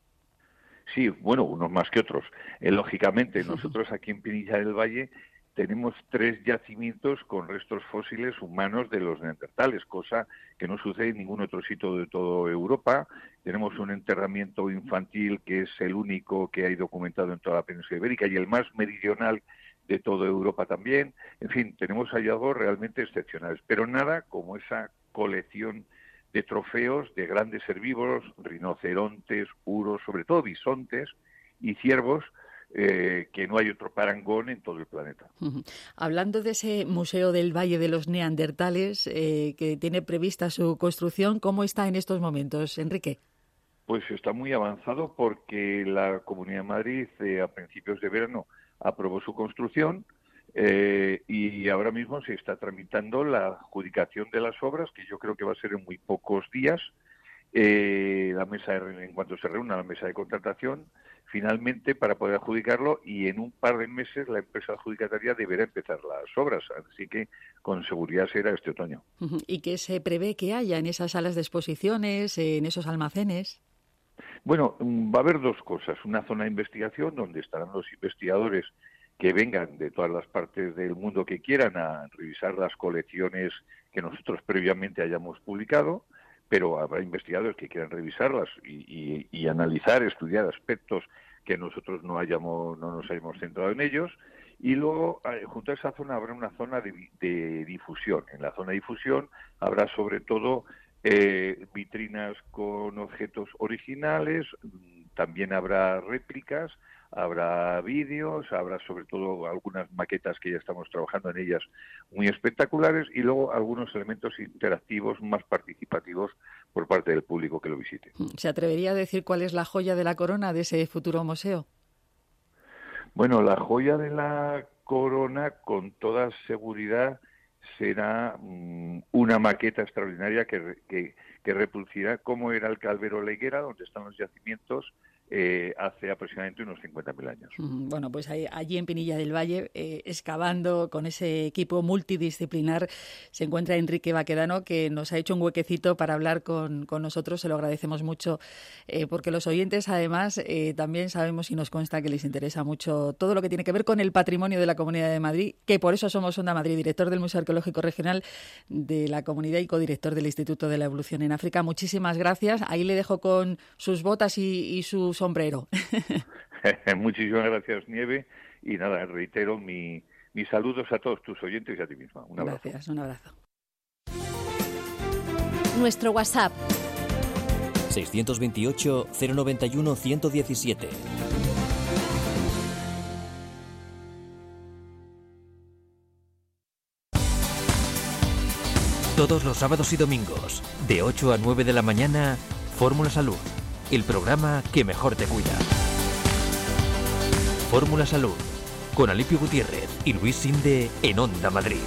Speaker 11: Sí, bueno, unos más que otros. Eh, lógicamente, nosotros aquí en Pinilla del Valle tenemos tres yacimientos con restos fósiles humanos de los neandertales, cosa que no sucede en ningún otro sitio de toda Europa. Tenemos un enterramiento infantil que es el único que hay documentado en toda la península ibérica y el más meridional de toda Europa también. En fin, tenemos hallazgos realmente excepcionales, pero nada como esa colección de trofeos de grandes herbívoros, rinocerontes, uros, sobre todo bisontes y ciervos, eh, que no hay otro parangón en todo el planeta.
Speaker 2: Uh-huh. Hablando de ese Museo del Valle de los Neandertales, eh, que tiene prevista su construcción, ¿cómo está en estos momentos, Enrique?
Speaker 11: Pues está muy avanzado porque la Comunidad de Madrid eh, a principios de verano aprobó su construcción eh, y ahora mismo se está tramitando la adjudicación de las obras, que yo creo que va a ser en muy pocos días. Eh, la mesa de, en cuanto se reúna la mesa de contratación, finalmente para poder adjudicarlo, y en un par de meses la empresa adjudicataria deberá empezar las obras, así que con seguridad será este otoño.
Speaker 2: Uh-huh. ¿Y qué se prevé que haya en esas salas de exposiciones, en esos almacenes?
Speaker 11: Bueno, va a haber dos cosas. Una zona de investigación donde estarán los investigadores que vengan de todas las partes del mundo que quieran a revisar las colecciones que nosotros previamente hayamos publicado, pero habrá investigadores que quieran revisarlas y, y, y analizar, estudiar aspectos que nosotros no hayamos, no nos hayamos centrado en ellos. Y luego, junto a esa zona, habrá una zona de, de difusión. En la zona de difusión habrá sobre todo Eh, vitrinas con objetos originales, también habrá réplicas, habrá vídeos, habrá sobre todo algunas maquetas que ya estamos trabajando en ellas muy espectaculares, y luego algunos elementos interactivos más participativos por parte del público que lo visite.
Speaker 2: ¿Se atrevería a decir cuál es la joya de la corona de ese futuro museo?
Speaker 11: Bueno, la joya de la corona, con toda seguridad, será um, una maqueta extraordinaria que, que, que reproducirá cómo era el Calvero La Higuera, donde están los yacimientos, eh, hace aproximadamente unos cincuenta mil años.
Speaker 2: Bueno, pues ahí, allí en Pinilla del Valle, eh, excavando con ese equipo multidisciplinar, se encuentra Enrique Baquedano, que nos ha hecho un huequecito para hablar con, con nosotros. Se lo agradecemos mucho, eh, porque los oyentes, además, eh, también sabemos y nos consta que les interesa mucho todo lo que tiene que ver con el patrimonio de la Comunidad de Madrid, que por eso somos Onda Madrid, director del Museo Arqueológico Regional de la Comunidad y codirector del Instituto de la Evolución en África. Muchísimas gracias. Ahí le dejo con sus botas y, y su sombrero.
Speaker 11: Muchísimas gracias, Nieve, y nada, reitero mi, mis saludos a todos tus oyentes y a ti misma. Un abrazo.
Speaker 2: Gracias, un abrazo.
Speaker 8: Nuestro WhatsApp
Speaker 1: seiscientos veintiocho, cero noventa y uno, ciento diecisiete. Todos los sábados y domingos, de ocho a nueve de la mañana, Fórmula Salud, el programa que mejor te cuida. Fórmula Salud, con Alipio Gutiérrez y Luis Sinde en Onda Madrid.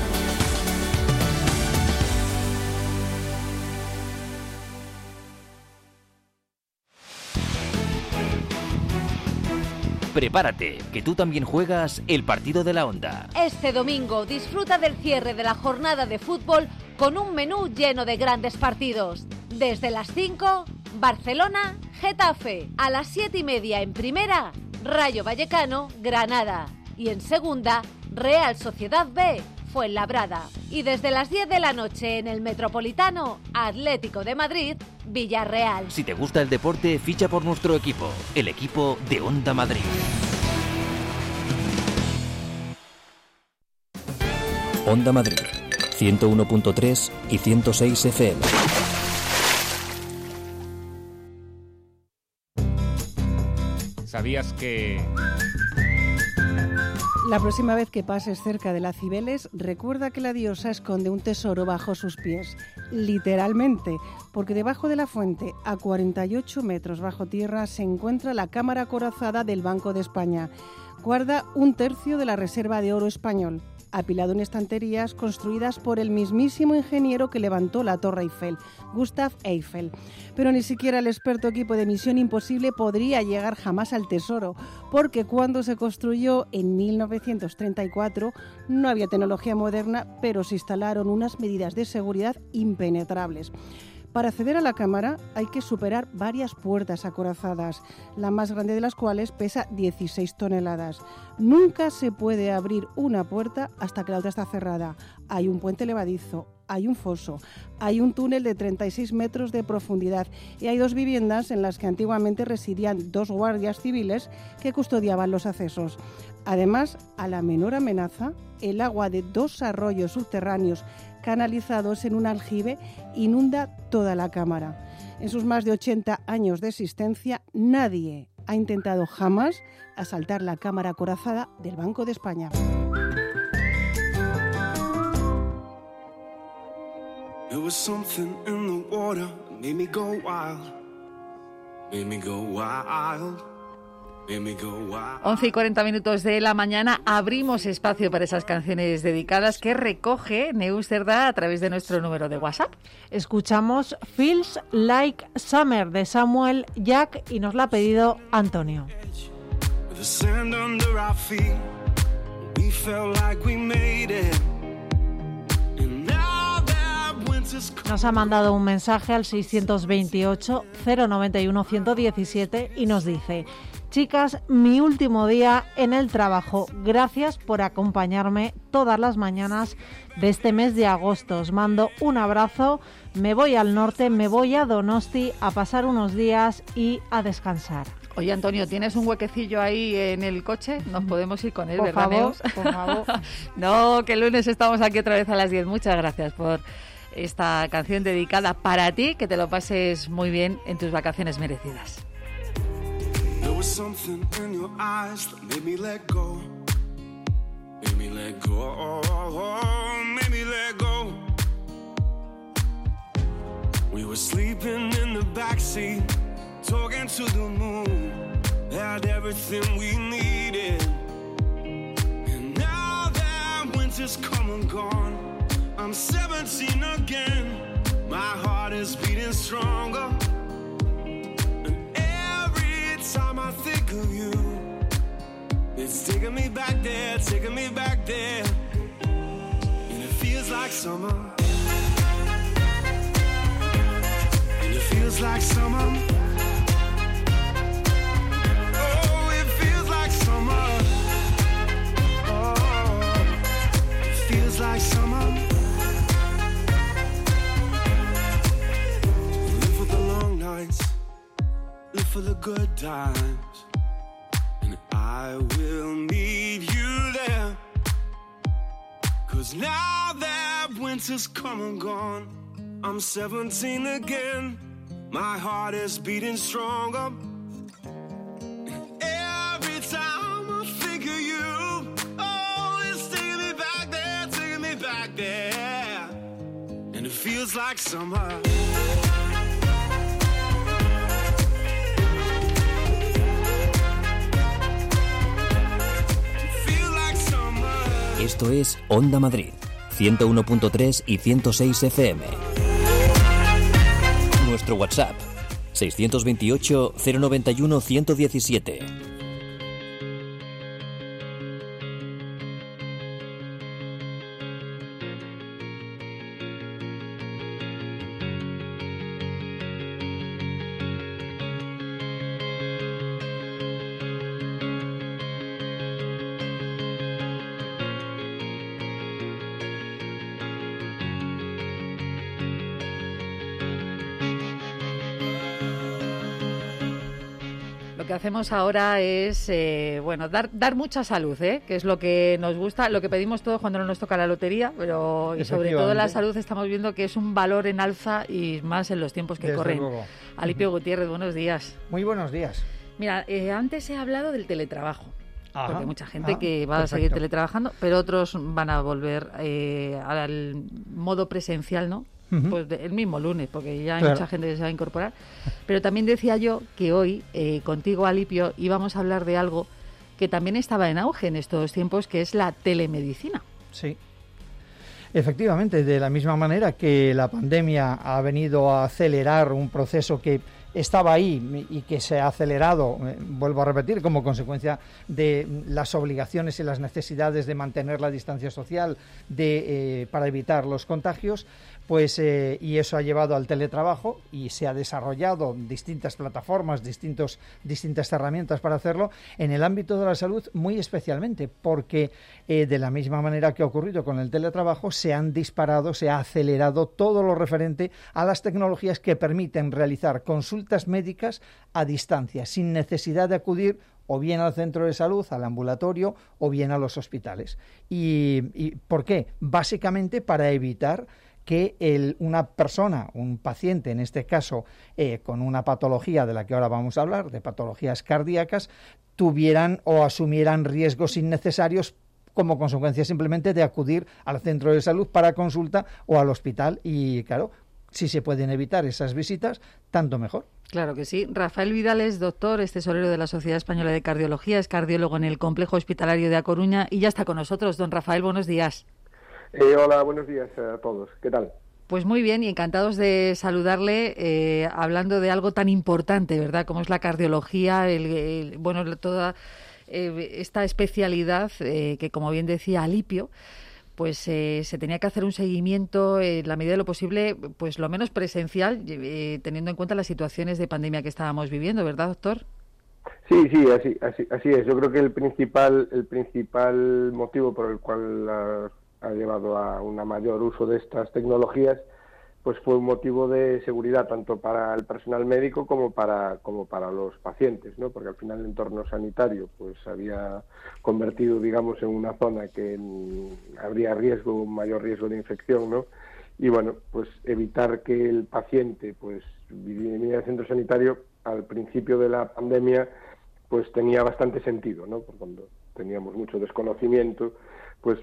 Speaker 1: Prepárate, que tú también juegas el partido de la Onda.
Speaker 8: Este domingo disfruta del cierre de la jornada de fútbol con un menú lleno de grandes partidos. Desde las cinco, Barcelona, Getafe. A las siete y media en primera, Rayo Vallecano, Granada. Y en segunda, Real Sociedad B, Fuenlabrada. Y desde las diez de la noche en el Metropolitano, Atlético de Madrid, Villarreal.
Speaker 1: Si te gusta el deporte, ficha por nuestro equipo, el equipo de Onda Madrid. Onda Madrid, ciento uno punto tres y ciento seis F M.
Speaker 12: ¿Sabías que...?
Speaker 13: La próxima vez que pases cerca de la Cibeles, recuerda que la diosa esconde un tesoro bajo sus pies, literalmente, porque debajo de la fuente, a cuarenta y ocho metros bajo tierra, se encuentra la cámara acorazada del Banco de España. Guarda un tercio de la reserva de oro español, apilado en estanterías construidas por el mismísimo ingeniero que levantó la Torre Eiffel, Gustave Eiffel. Pero ni siquiera el experto equipo de Misión Imposible podría llegar jamás al tesoro, porque cuando se construyó en mil novecientos treinta y cuatro no había tecnología moderna, pero se instalaron unas medidas de seguridad impenetrables. Para acceder a la cámara hay que superar varias puertas acorazadas, la más grande de las cuales pesa dieciséis toneladas. Nunca se puede abrir una puerta hasta que la otra está cerrada. Hay un puente levadizo, hay un foso, hay un túnel de treinta y seis metros de profundidad y hay dos viviendas en las que antiguamente residían dos guardias civiles que custodiaban los accesos. Además, a la menor amenaza, el agua de dos arroyos subterráneos canalizados en un aljibe inunda toda la cámara. En sus más de ochenta años de existencia, nadie ha intentado jamás asaltar la cámara acorazada del Banco de España.
Speaker 14: There was something in the water, made me go wild, made me go wild.
Speaker 2: once y cuarenta minutos de la mañana, abrimos espacio para esas canciones dedicadas que recoge Neusterda a través de nuestro número de WhatsApp.
Speaker 15: Escuchamos Feels Like Summer de Samuel Jack y nos la ha pedido Antonio. Nos ha mandado un mensaje al seiscientos veintiocho, cero noventa y uno, ciento diecisiete y nos dice: chicas, mi último día en el trabajo. Gracias por acompañarme todas las mañanas de este mes de agosto. Os mando un abrazo. Me voy al norte, me voy a Donosti a pasar unos días y a descansar.
Speaker 2: Oye, Antonio, ¿tienes un huequecillo ahí en el coche? Nos podemos ir con él,
Speaker 15: por
Speaker 2: ¿verdad,
Speaker 15: favor,
Speaker 2: Neus?
Speaker 15: Por favor.
Speaker 2: No, que el lunes estamos aquí otra vez a las diez. Muchas gracias por esta canción dedicada para ti. Que te lo pases muy bien en tus vacaciones merecidas.
Speaker 14: There was something in your eyes that made me let go, made me let go, made me let go. We were sleeping in the backseat, talking to the moon, had everything we needed. And now that winter's come and gone, I'm seventeen again, my heart is beating stronger. Time I think of you, it's taking me back there, taking me back there, and it feels like summer, and it feels like summer, oh, it feels like summer, oh, it feels like summer. Live for the long nights, live for the good times, and I will need you there. Cause now that winter's come and gone, I'm seventeen again, my heart is beating stronger. Every time I think of you, oh, it's taking me back there, taking me back there, and it feels like summer.
Speaker 1: Esto es Onda Madrid, ciento uno punto tres y ciento seis F M. Nuestro WhatsApp, seiscientos veintiocho, cero noventa y uno, ciento diecisiete.
Speaker 2: Lo que hacemos ahora es, eh, bueno, dar dar mucha salud, ¿eh? Que es lo que nos gusta, lo que pedimos todos cuando no nos toca la lotería, pero y sobre todo la salud estamos viendo que es un valor en alza y más en los tiempos que
Speaker 16: Desde
Speaker 2: corren.
Speaker 16: luego.
Speaker 2: Alipio Gutiérrez, buenos días.
Speaker 16: Muy buenos días.
Speaker 2: Mira, eh, antes he hablado del teletrabajo.
Speaker 16: Ajá.
Speaker 2: Porque hay mucha gente
Speaker 16: Ah,
Speaker 2: que va
Speaker 16: perfecto.
Speaker 2: a seguir teletrabajando, pero otros van a volver eh, al modo presencial, ¿no?
Speaker 16: Ujú.
Speaker 2: Pues de- el mismo lunes, porque ya hay
Speaker 16: Claro.
Speaker 2: mucha gente que se va a incorporar. Pero también decía yo que hoy, eh, contigo, Alipio, íbamos a hablar de algo que también estaba en auge en estos tiempos, que es la telemedicina.
Speaker 16: Sí. Efectivamente, de la misma manera que la pandemia ha venido a acelerar un proceso que estaba ahí y que se ha acelerado, eh, vuelvo a repetir, como consecuencia de las obligaciones y las necesidades de mantener la distancia social de, eh, para evitar los contagios, pues eh, y eso ha llevado al teletrabajo y se ha desarrollado distintas plataformas, distintos, distintas herramientas para hacerlo en el ámbito de la salud muy especialmente, porque eh, de la misma manera que ha ocurrido con el teletrabajo, se han disparado, se ha acelerado todo lo referente a las tecnologías que permiten realizar consultas médicas a distancia, sin necesidad de acudir o bien al centro de salud, al ambulatorio, o bien a los hospitales. ¿Y, y por qué? Básicamente para evitar que el, una persona, un paciente, en este caso eh, con una patología de la que ahora vamos a hablar, de patologías cardíacas, tuvieran o asumieran riesgos innecesarios como consecuencia simplemente de acudir al centro de salud para consulta o al hospital. Y claro, si se pueden evitar esas visitas, tanto mejor.
Speaker 2: Claro que sí. Rafael Vidal es doctor, es tesorero de la Sociedad Española de Cardiología, es cardiólogo en el Complejo Hospitalario de A Coruña y ya está con nosotros. Don Rafael, buenos días.
Speaker 17: Eh, hola, buenos días a todos. ¿Qué tal?
Speaker 2: Pues muy bien y encantados de saludarle eh, hablando de algo tan importante, ¿verdad? Como es la cardiología, el, el, bueno, toda eh, esta especialidad eh, que, como bien decía Alipio, pues eh, se tenía que hacer un seguimiento en la medida de lo posible, pues lo menos presencial, eh, teniendo en cuenta las situaciones de pandemia que estábamos viviendo, ¿verdad, doctor?
Speaker 17: Sí, sí, así, así, así es. Yo creo que el principal, el principal motivo por el cual la ha llevado a un mayor uso de estas tecnologías, pues fue un motivo de seguridad tanto para el personal médico como para como para los pacientes, ¿no? Porque al final el entorno sanitario pues había convertido, digamos, en una zona que en, habría riesgo, un mayor riesgo de infección, ¿no? Y bueno, pues evitar que el paciente pues viniera al centro sanitario al principio de la pandemia pues tenía bastante sentido, ¿no? Porque cuando teníamos mucho desconocimiento, pues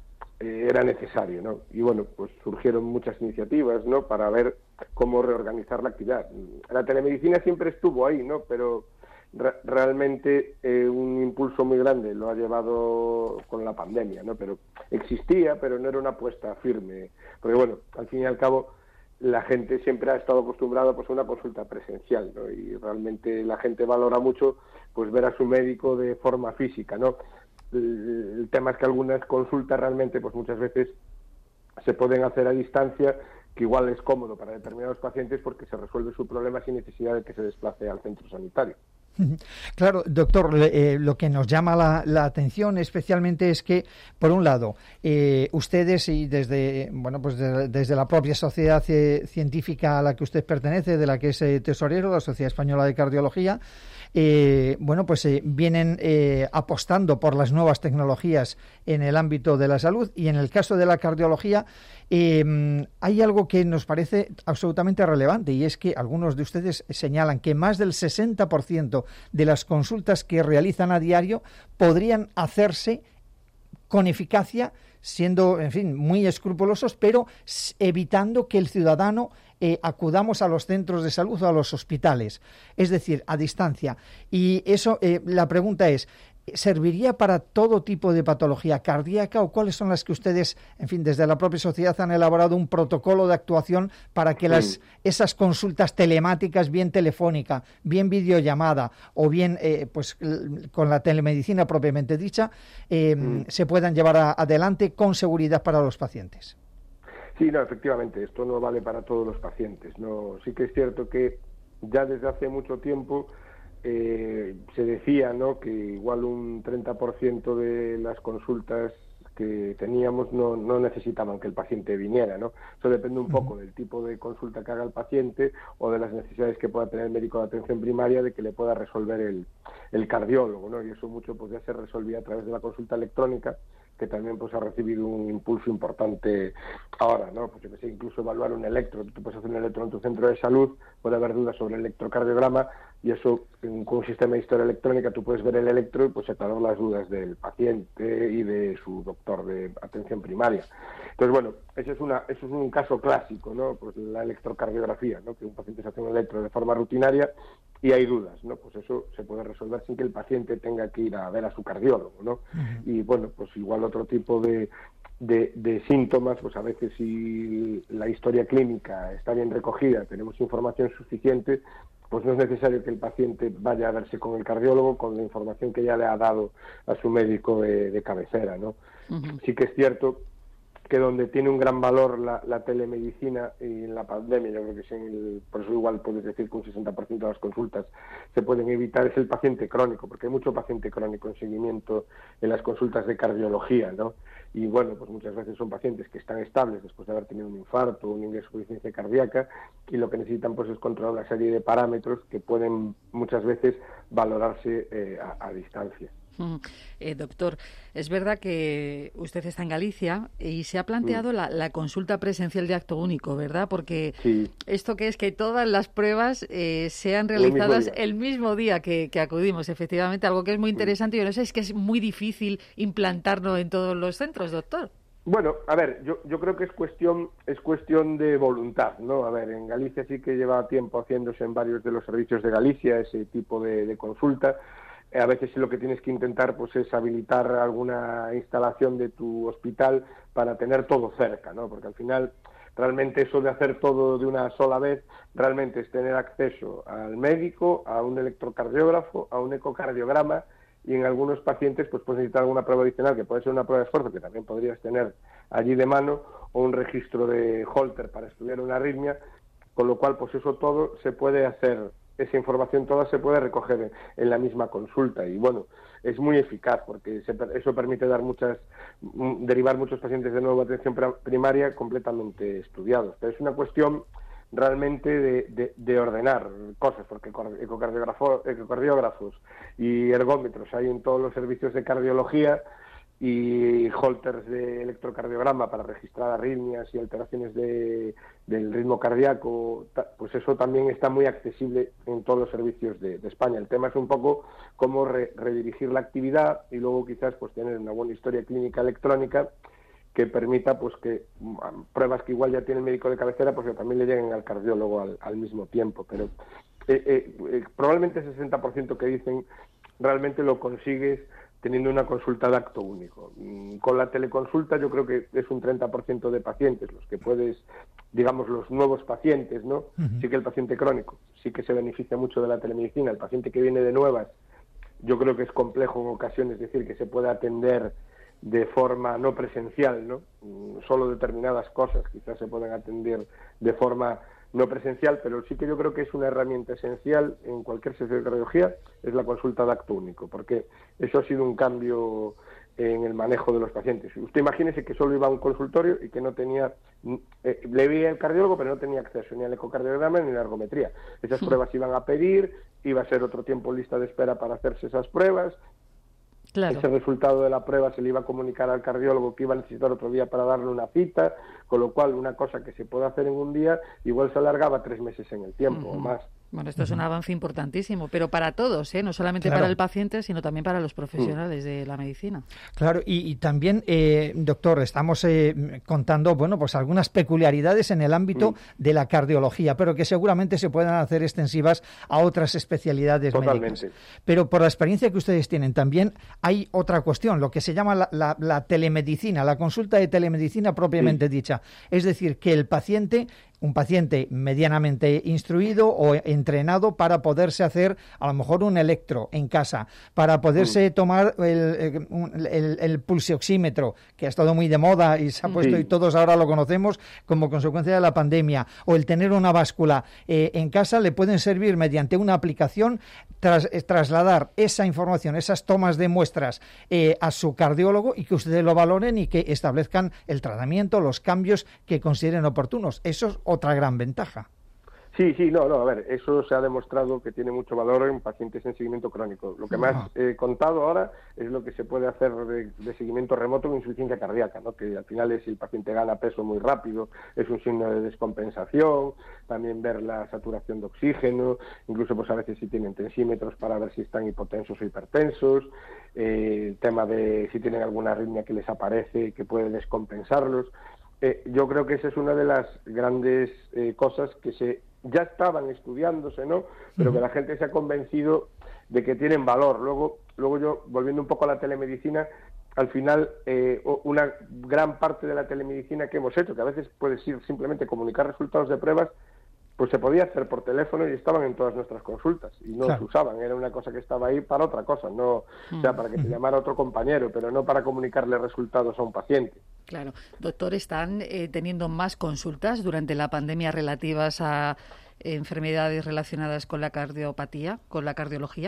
Speaker 17: Eh, era necesario, ¿no? Y bueno, pues surgieron muchas iniciativas, ¿no? Para ver cómo reorganizar la actividad. La telemedicina siempre estuvo ahí, ¿no? Pero re realmente eh, un impulso muy grande lo ha llevado con la pandemia, ¿no? Pero existía, pero no era una apuesta firme. Porque bueno, al fin y al cabo, la gente siempre ha estado acostumbrada pues, a una consulta presencial, ¿no? Y realmente la gente valora mucho pues ver a su médico de forma física, ¿no? El tema es que algunas consultas realmente pues muchas veces se pueden hacer a distancia, que igual es cómodo para determinados pacientes porque se resuelve su problema sin necesidad de que se desplace al centro sanitario.
Speaker 16: Claro, doctor, eh, lo que nos llama la, la atención especialmente es que, por un lado, eh, ustedes y desde bueno pues de, desde la propia sociedad eh, científica a la que usted pertenece, de la que es eh, tesorero, la Sociedad Española de Cardiología, eh, bueno pues eh, vienen eh, apostando por las nuevas tecnologías en el ámbito de la salud y en el caso de la cardiología eh, hay algo que nos parece absolutamente relevante y es que algunos de ustedes señalan que más del sesenta por ciento de las consultas que realizan a diario podrían hacerse con eficacia, siendo, en fin, muy escrupulosos, pero evitando que el ciudadano eh, acudamos a los centros de salud o a los hospitales, es decir, a distancia. Y eso, eh, la pregunta es, ¿serviría para todo tipo de patología cardíaca o cuáles son las que ustedes, en fin, desde la propia sociedad han elaborado un protocolo de actuación para que las esas consultas telemáticas, bien telefónica, bien videollamada o bien eh, pues con la telemedicina propiamente dicha, eh, mm. se puedan llevar a, adelante con seguridad para los pacientes?
Speaker 17: Sí, no, efectivamente, esto no vale para todos los pacientes. No, sí que es cierto que ya desde hace mucho tiempo Eh, se decía, ¿no?, que igual un treinta por ciento de las consultas que teníamos no, no necesitaban que el paciente viniera, ¿no? Eso depende un poco del tipo de consulta que haga el paciente o de las necesidades que pueda tener el médico de atención primaria de que le pueda resolver el, el cardiólogo, ¿no? Y eso mucho pues ya se resolvía a través de la consulta electrónica, que también pues ha recibido un impulso importante ahora, ¿no? Pues yo que sé, incluso evaluar un electro, tú puedes hacer un electro en tu centro de salud, puede haber dudas sobre el electrocardiograma y eso con un sistema de historia electrónica tú puedes ver el electro y pues aclarar las dudas del paciente y de su doctor de atención primaria. Entonces, bueno, eso es una eso es un caso clásico, ¿no? Pues la electrocardiografía, ¿no? Que un paciente se hace un electro de forma rutinaria y hay dudas, ¿no? Pues eso se puede resolver sin que el paciente tenga que ir a ver a su cardiólogo, ¿no? Uh-huh. Y bueno, pues igual otro tipo de, de, de síntomas, pues a veces si la historia clínica está bien recogida, tenemos información suficiente, pues no es necesario que el paciente vaya a verse con el cardiólogo con la información que ya le ha dado a su médico de, de cabecera, ¿no? Uh-huh. Sí que es cierto que donde tiene un gran valor la, la telemedicina y en la pandemia, yo creo que es en el, por eso igual puedes decir que un sesenta por ciento de las consultas se pueden evitar, es el paciente crónico, porque hay mucho paciente crónico en seguimiento en las consultas de cardiología, ¿no? Y bueno, pues muchas veces son pacientes que están estables después de haber tenido un infarto, un ingreso por insuficiencia cardíaca, y lo que necesitan pues es controlar una serie de parámetros que pueden muchas veces valorarse eh, a, a distancia.
Speaker 2: Mm. Eh, doctor, es verdad que usted está en Galicia y se ha planteado mm. la, la consulta presencial de acto único, ¿verdad? Porque sí. esto que es que todas las pruebas eh, sean realizadas el mismo día, el mismo día que, que acudimos, efectivamente, algo que es muy interesante. Mm. Yo no sé, es que es muy difícil implantarlo en todos los centros, doctor.
Speaker 17: Bueno, a ver, yo, yo creo que es cuestión es cuestión de voluntad, ¿no? A ver, en Galicia sí que lleva tiempo haciéndose en varios de los servicios de Galicia ese tipo de, de consulta. A veces lo que tienes que intentar pues es habilitar alguna instalación de tu hospital para tener todo cerca, ¿no? Porque al final realmente eso de hacer todo de una sola vez realmente es tener acceso al médico, a un electrocardiógrafo, a un ecocardiograma, y en algunos pacientes pues puedes necesitar alguna prueba adicional que puede ser una prueba de esfuerzo que también podrías tener allí de mano, o un registro de Holter para estudiar una arritmia, con lo cual pues eso todo se puede hacer. Esa información toda se puede recoger en la misma consulta y bueno, es muy eficaz porque se, eso permite dar muchas, derivar muchos pacientes de nuevo a atención primaria completamente estudiados. Pero es una cuestión realmente de, de, de ordenar cosas, porque ecocardiógrafos y ergómetros hay en todos los servicios de cardiología, y holters de electrocardiograma para registrar arritmias y alteraciones de, del ritmo cardíaco, pues eso también está muy accesible en todos los servicios de, de España. El tema es un poco cómo re, redirigir la actividad y luego quizás pues tener una buena historia clínica electrónica que permita pues que pruebas que igual ya tiene el médico de cabecera pues que también le lleguen al cardiólogo al, al mismo tiempo. Pero eh, eh, eh, probablemente ese sesenta por ciento que dicen realmente lo consigues teniendo una consulta de acto único. Con la teleconsulta yo creo que es un treinta por ciento de pacientes los que puedes, digamos, los nuevos pacientes, ¿no? Uh-huh. Sí que el paciente crónico sí que se beneficia mucho de la telemedicina. El paciente que viene de nuevas, yo creo que es complejo en ocasiones decir que se puede atender de forma no presencial, ¿no? Solo determinadas cosas quizás se pueden atender de forma no presencial, pero sí que yo creo que es una herramienta esencial en cualquier servicio de cardiología, es la consulta de acto único, porque eso ha sido un cambio en el manejo de los pacientes. Usted imagínese que solo iba a un consultorio y que no tenía, eh, le veía el cardiólogo, pero no tenía acceso ni al ecocardiograma ni a la ergometría. Esas sí. pruebas iban a pedir, iba a ser otro tiempo lista de espera para hacerse esas pruebas. Claro. Ese resultado de la prueba se le iba a comunicar al cardiólogo que iba a necesitar otro día para darle una cita, con lo cual una cosa que se puede hacer en un día igual se alargaba tres meses en el tiempo uh-huh. o más.
Speaker 2: Bueno, esto es un avance importantísimo, pero para todos, ¿eh? No solamente claro. para el paciente, sino también para los profesionales de la medicina.
Speaker 16: Claro, y, y también, eh, doctor, estamos eh, contando, bueno, pues algunas peculiaridades en el ámbito mm. de la cardiología, pero que seguramente se puedan hacer extensivas a otras especialidades
Speaker 17: Totalmente.
Speaker 16: médicas. Pero por la experiencia que ustedes tienen, también hay otra cuestión, lo que se llama la, la, la telemedicina, la consulta de telemedicina propiamente sí. dicha. Es decir, que el paciente... un paciente medianamente instruido o entrenado para poderse hacer a lo mejor un electro en casa, para poderse mm. tomar el, el, el pulsioxímetro, que ha estado muy de moda y se ha puesto sí. y todos ahora lo conocemos como consecuencia de la pandemia, o el tener una báscula eh, en casa, le pueden servir mediante una aplicación tras, eh, trasladar esa información, esas tomas de muestras eh, a su cardiólogo y que ustedes lo valoren y que establezcan el tratamiento, los cambios que consideren oportunos. Eso es otra gran ventaja.
Speaker 17: Sí, sí, no, no, a ver, eso se ha demostrado que tiene mucho valor en pacientes en seguimiento crónico. Lo que más he eh, contado ahora es lo que se puede hacer de, de seguimiento remoto con insuficiencia cardíaca, ¿no? Que al final es si el paciente gana peso muy rápido, es un signo de descompensación, también ver la saturación de oxígeno, incluso pues a veces si tienen tensímetros para ver si están hipotensos o hipertensos, eh, el tema de si tienen alguna arritmia que les aparece que puede descompensarlos. Eh, yo creo que esa es una de las grandes eh, cosas que se ya estaban estudiándose, ¿no? Pero que la gente se ha convencido de que tienen valor. Luego, luego yo, volviendo un poco a la telemedicina, al final eh, una gran parte de la telemedicina que hemos hecho, que a veces puede ser simplemente comunicar resultados de pruebas, pues se podía hacer por teléfono y estaban en todas nuestras consultas y no claro. se usaban, era una cosa que estaba ahí para otra cosa, no, mm. o sea, para que te llamara otro compañero, pero no para comunicarle resultados a un paciente.
Speaker 2: Claro. Doctor, ¿están eh, teniendo más consultas durante la pandemia relativas a enfermedades relacionadas con la cardiopatía, con la cardiología?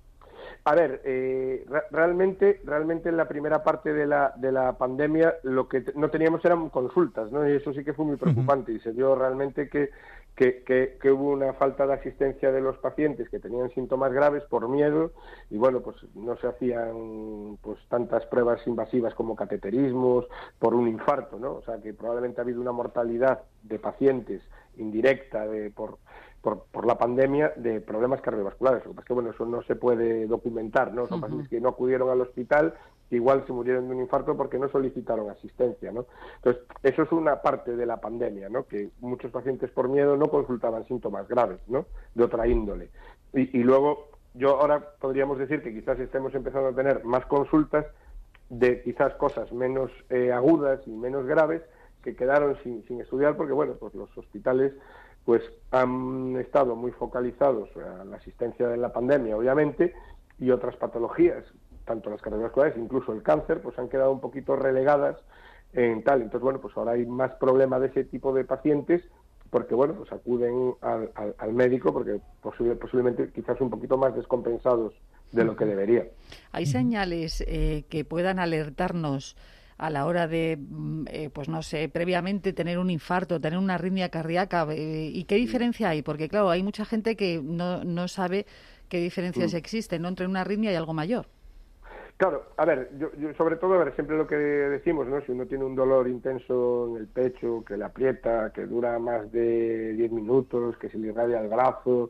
Speaker 17: A ver, eh, re- realmente, realmente en la primera parte de la, de la pandemia lo que t- no teníamos eran consultas, ¿no? Y eso sí que fue muy preocupante y se vio realmente que, que, que, que hubo una falta de asistencia de los pacientes que tenían síntomas graves por miedo y bueno, pues no se hacían pues tantas pruebas invasivas como cateterismos por un infarto, ¿no? O sea que probablemente ha habido una mortalidad de pacientes indirecta de por Por, por la pandemia de problemas cardiovasculares. Lo que pasa es que, bueno, eso no se puede documentar, ¿no? Son uh-huh. pacientes que no acudieron al hospital, igual se murieron de un infarto porque no solicitaron asistencia, ¿no? Entonces, eso es una parte de la pandemia, ¿no? Que muchos pacientes por miedo no consultaban síntomas graves, ¿no? De otra índole. Y, y luego, yo ahora podríamos decir que quizás estemos empezando a tener más consultas de quizás cosas menos eh, agudas y menos graves que quedaron sin, sin estudiar porque, bueno, pues los hospitales pues han estado muy focalizados a la asistencia de la pandemia, obviamente, y otras patologías, tanto las cardiovasculares, incluso el cáncer, pues han quedado un poquito relegadas en tal. Entonces, bueno, pues ahora hay más problema de ese tipo de pacientes porque, bueno, pues acuden al, al, al médico porque posible, posiblemente quizás un poquito más descompensados de lo que debería.
Speaker 2: ¿Hay señales eh, que puedan alertarnos a la hora de, eh, pues no sé, previamente tener un infarto, tener una arritmia cardíaca? Eh, ¿Y qué diferencia hay? Porque, claro, hay mucha gente que no, no sabe qué diferencias mm. existen, ¿no?, entre una arritmia y algo mayor.
Speaker 17: Claro, a ver, yo, yo sobre todo, a ver, siempre lo que decimos, ¿no? Si uno tiene un dolor intenso en el pecho, que le aprieta, que dura más de diez minutos, que se le irradia el brazo,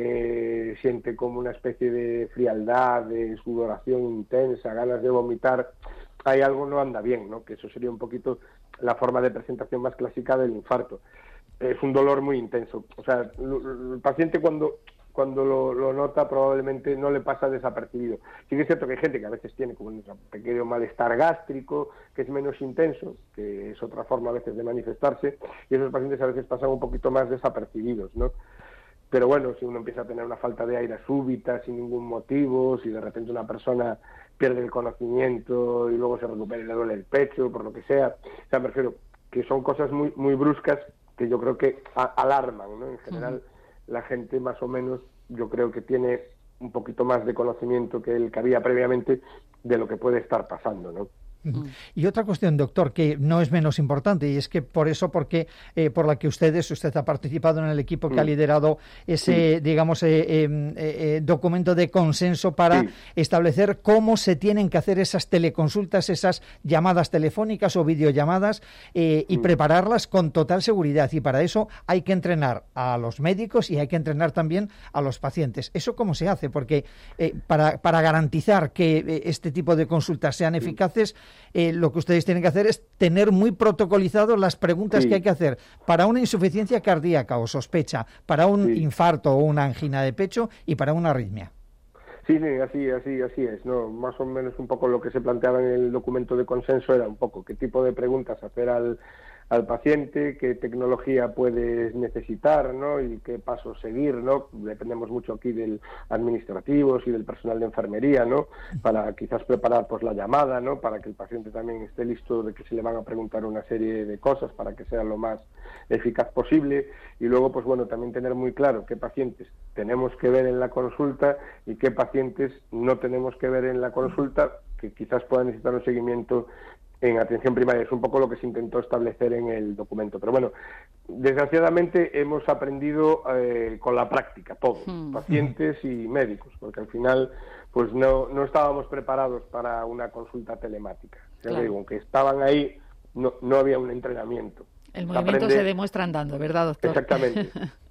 Speaker 17: que siente como una especie de frialdad, de sudoración intensa, ganas de vomitar, hay algo no anda bien, ¿no? Que eso sería un poquito la forma de presentación más clásica del infarto. Es un dolor muy intenso. O sea, el paciente cuando cuando lo, lo nota probablemente no le pasa desapercibido. Sí que es cierto que hay gente que a veces tiene como un pequeño malestar gástrico, que es menos intenso, que es otra forma a veces de manifestarse, y esos pacientes a veces pasan un poquito más desapercibidos, ¿no? Pero bueno, si uno empieza a tener una falta de aire súbita, sin ningún motivo, si de repente una persona pierde el conocimiento y luego se recupera y le duele el pecho, por lo que sea, o sea, me refiero que son cosas muy muy bruscas que yo creo que a- alarman, ¿no? En general, uh-huh. la gente más o menos, yo creo que tiene un poquito más de conocimiento que el que había previamente de lo que puede estar pasando, ¿no?
Speaker 16: Y otra cuestión, doctor, que no es menos importante, y es que por eso, porque eh, por la que ustedes, usted ha participado en el equipo que mm. ha liderado ese, sí. digamos, eh, eh, eh, documento de consenso para sí. establecer cómo se tienen que hacer esas teleconsultas, esas llamadas telefónicas o videollamadas eh, y mm. prepararlas con total seguridad. Y para eso hay que entrenar a los médicos y hay que entrenar también a los pacientes. ¿Eso cómo se hace? Porque eh, para, para garantizar que eh, este tipo de consultas sean eficaces, Eh, lo que ustedes tienen que hacer es tener muy protocolizados las preguntas sí. que hay que hacer para una insuficiencia cardíaca o sospecha, para un sí. infarto o una angina de pecho y para una arritmia.
Speaker 17: Sí, sí, así, así, así es, ¿no? Más o menos un poco lo que se planteaba en el documento de consenso era un poco qué tipo de preguntas hacer al, al paciente, qué tecnología puedes necesitar, ¿no? Y qué pasos seguir, ¿no? Dependemos mucho aquí del administrativos y del personal de enfermería, ¿no? Para quizás preparar pues la llamada, ¿no? Para que el paciente también esté listo de que se le van a preguntar una serie de cosas para que sea lo más eficaz posible. Y luego, pues bueno, también tener muy claro qué pacientes tenemos que ver en la consulta y qué pacientes no tenemos que ver en la consulta, que quizás puedan necesitar un seguimiento en atención primaria. Es un poco lo que se intentó establecer en el documento. Pero bueno, desgraciadamente hemos aprendido eh, con la práctica, todos, mm. pacientes y médicos, porque al final pues no, no estábamos preparados para una consulta telemática. Ya claro. digo, aunque estaban ahí, no, no había un entrenamiento.
Speaker 2: El movimiento Aprende... se demuestra andando, ¿verdad, doctor?
Speaker 17: Exactamente.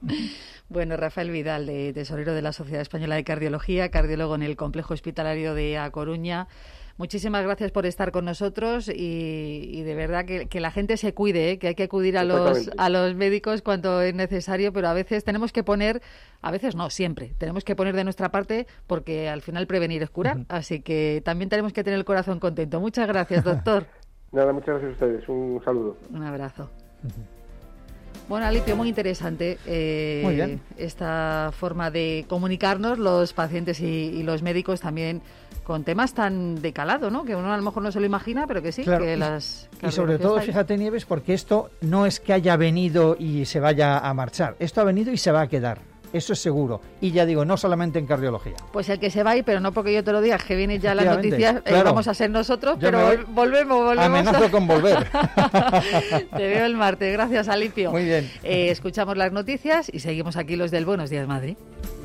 Speaker 2: Bueno, Rafael Vidal, de tesorero de la Sociedad Española de Cardiología, cardiólogo en el Complejo Hospitalario de A Coruña. Muchísimas gracias por estar con nosotros y, y de verdad que, que la gente se cuide, ¿eh? Que hay que acudir a los, a los médicos cuando es necesario, pero a veces tenemos que poner, a veces no, siempre, tenemos que poner de nuestra parte porque al final prevenir es curar, uh-huh. así que también tenemos que tener el corazón contento. Muchas gracias, doctor.
Speaker 17: Nada, muchas gracias a ustedes. Un saludo.
Speaker 2: Un abrazo. Bueno, Alipio, muy interesante eh, muy bien. esta forma de comunicarnos los pacientes y, y los médicos también con temas tan de calado, ¿no? Que uno a lo mejor no se lo imagina, pero que sí,
Speaker 16: claro,
Speaker 2: que
Speaker 16: y,
Speaker 2: las...
Speaker 16: Y sobre todo, fíjate, Nieves, porque esto no es que haya venido y se vaya a marchar. Esto ha venido y se va a quedar. Eso es seguro. Y ya digo, no solamente en cardiología.
Speaker 2: Pues el que se va ahí, pero no porque yo te lo diga, que vienen ya las noticias,
Speaker 16: claro.
Speaker 2: eh, vamos a ser nosotros,
Speaker 16: yo
Speaker 2: pero vol- volvemos, volvemos.
Speaker 16: Amenazo a... con volver.
Speaker 2: Te veo el martes. Gracias, Alipio.
Speaker 16: Muy bien.
Speaker 2: Eh, escuchamos las noticias y seguimos aquí los del Buenos Días, Madrid.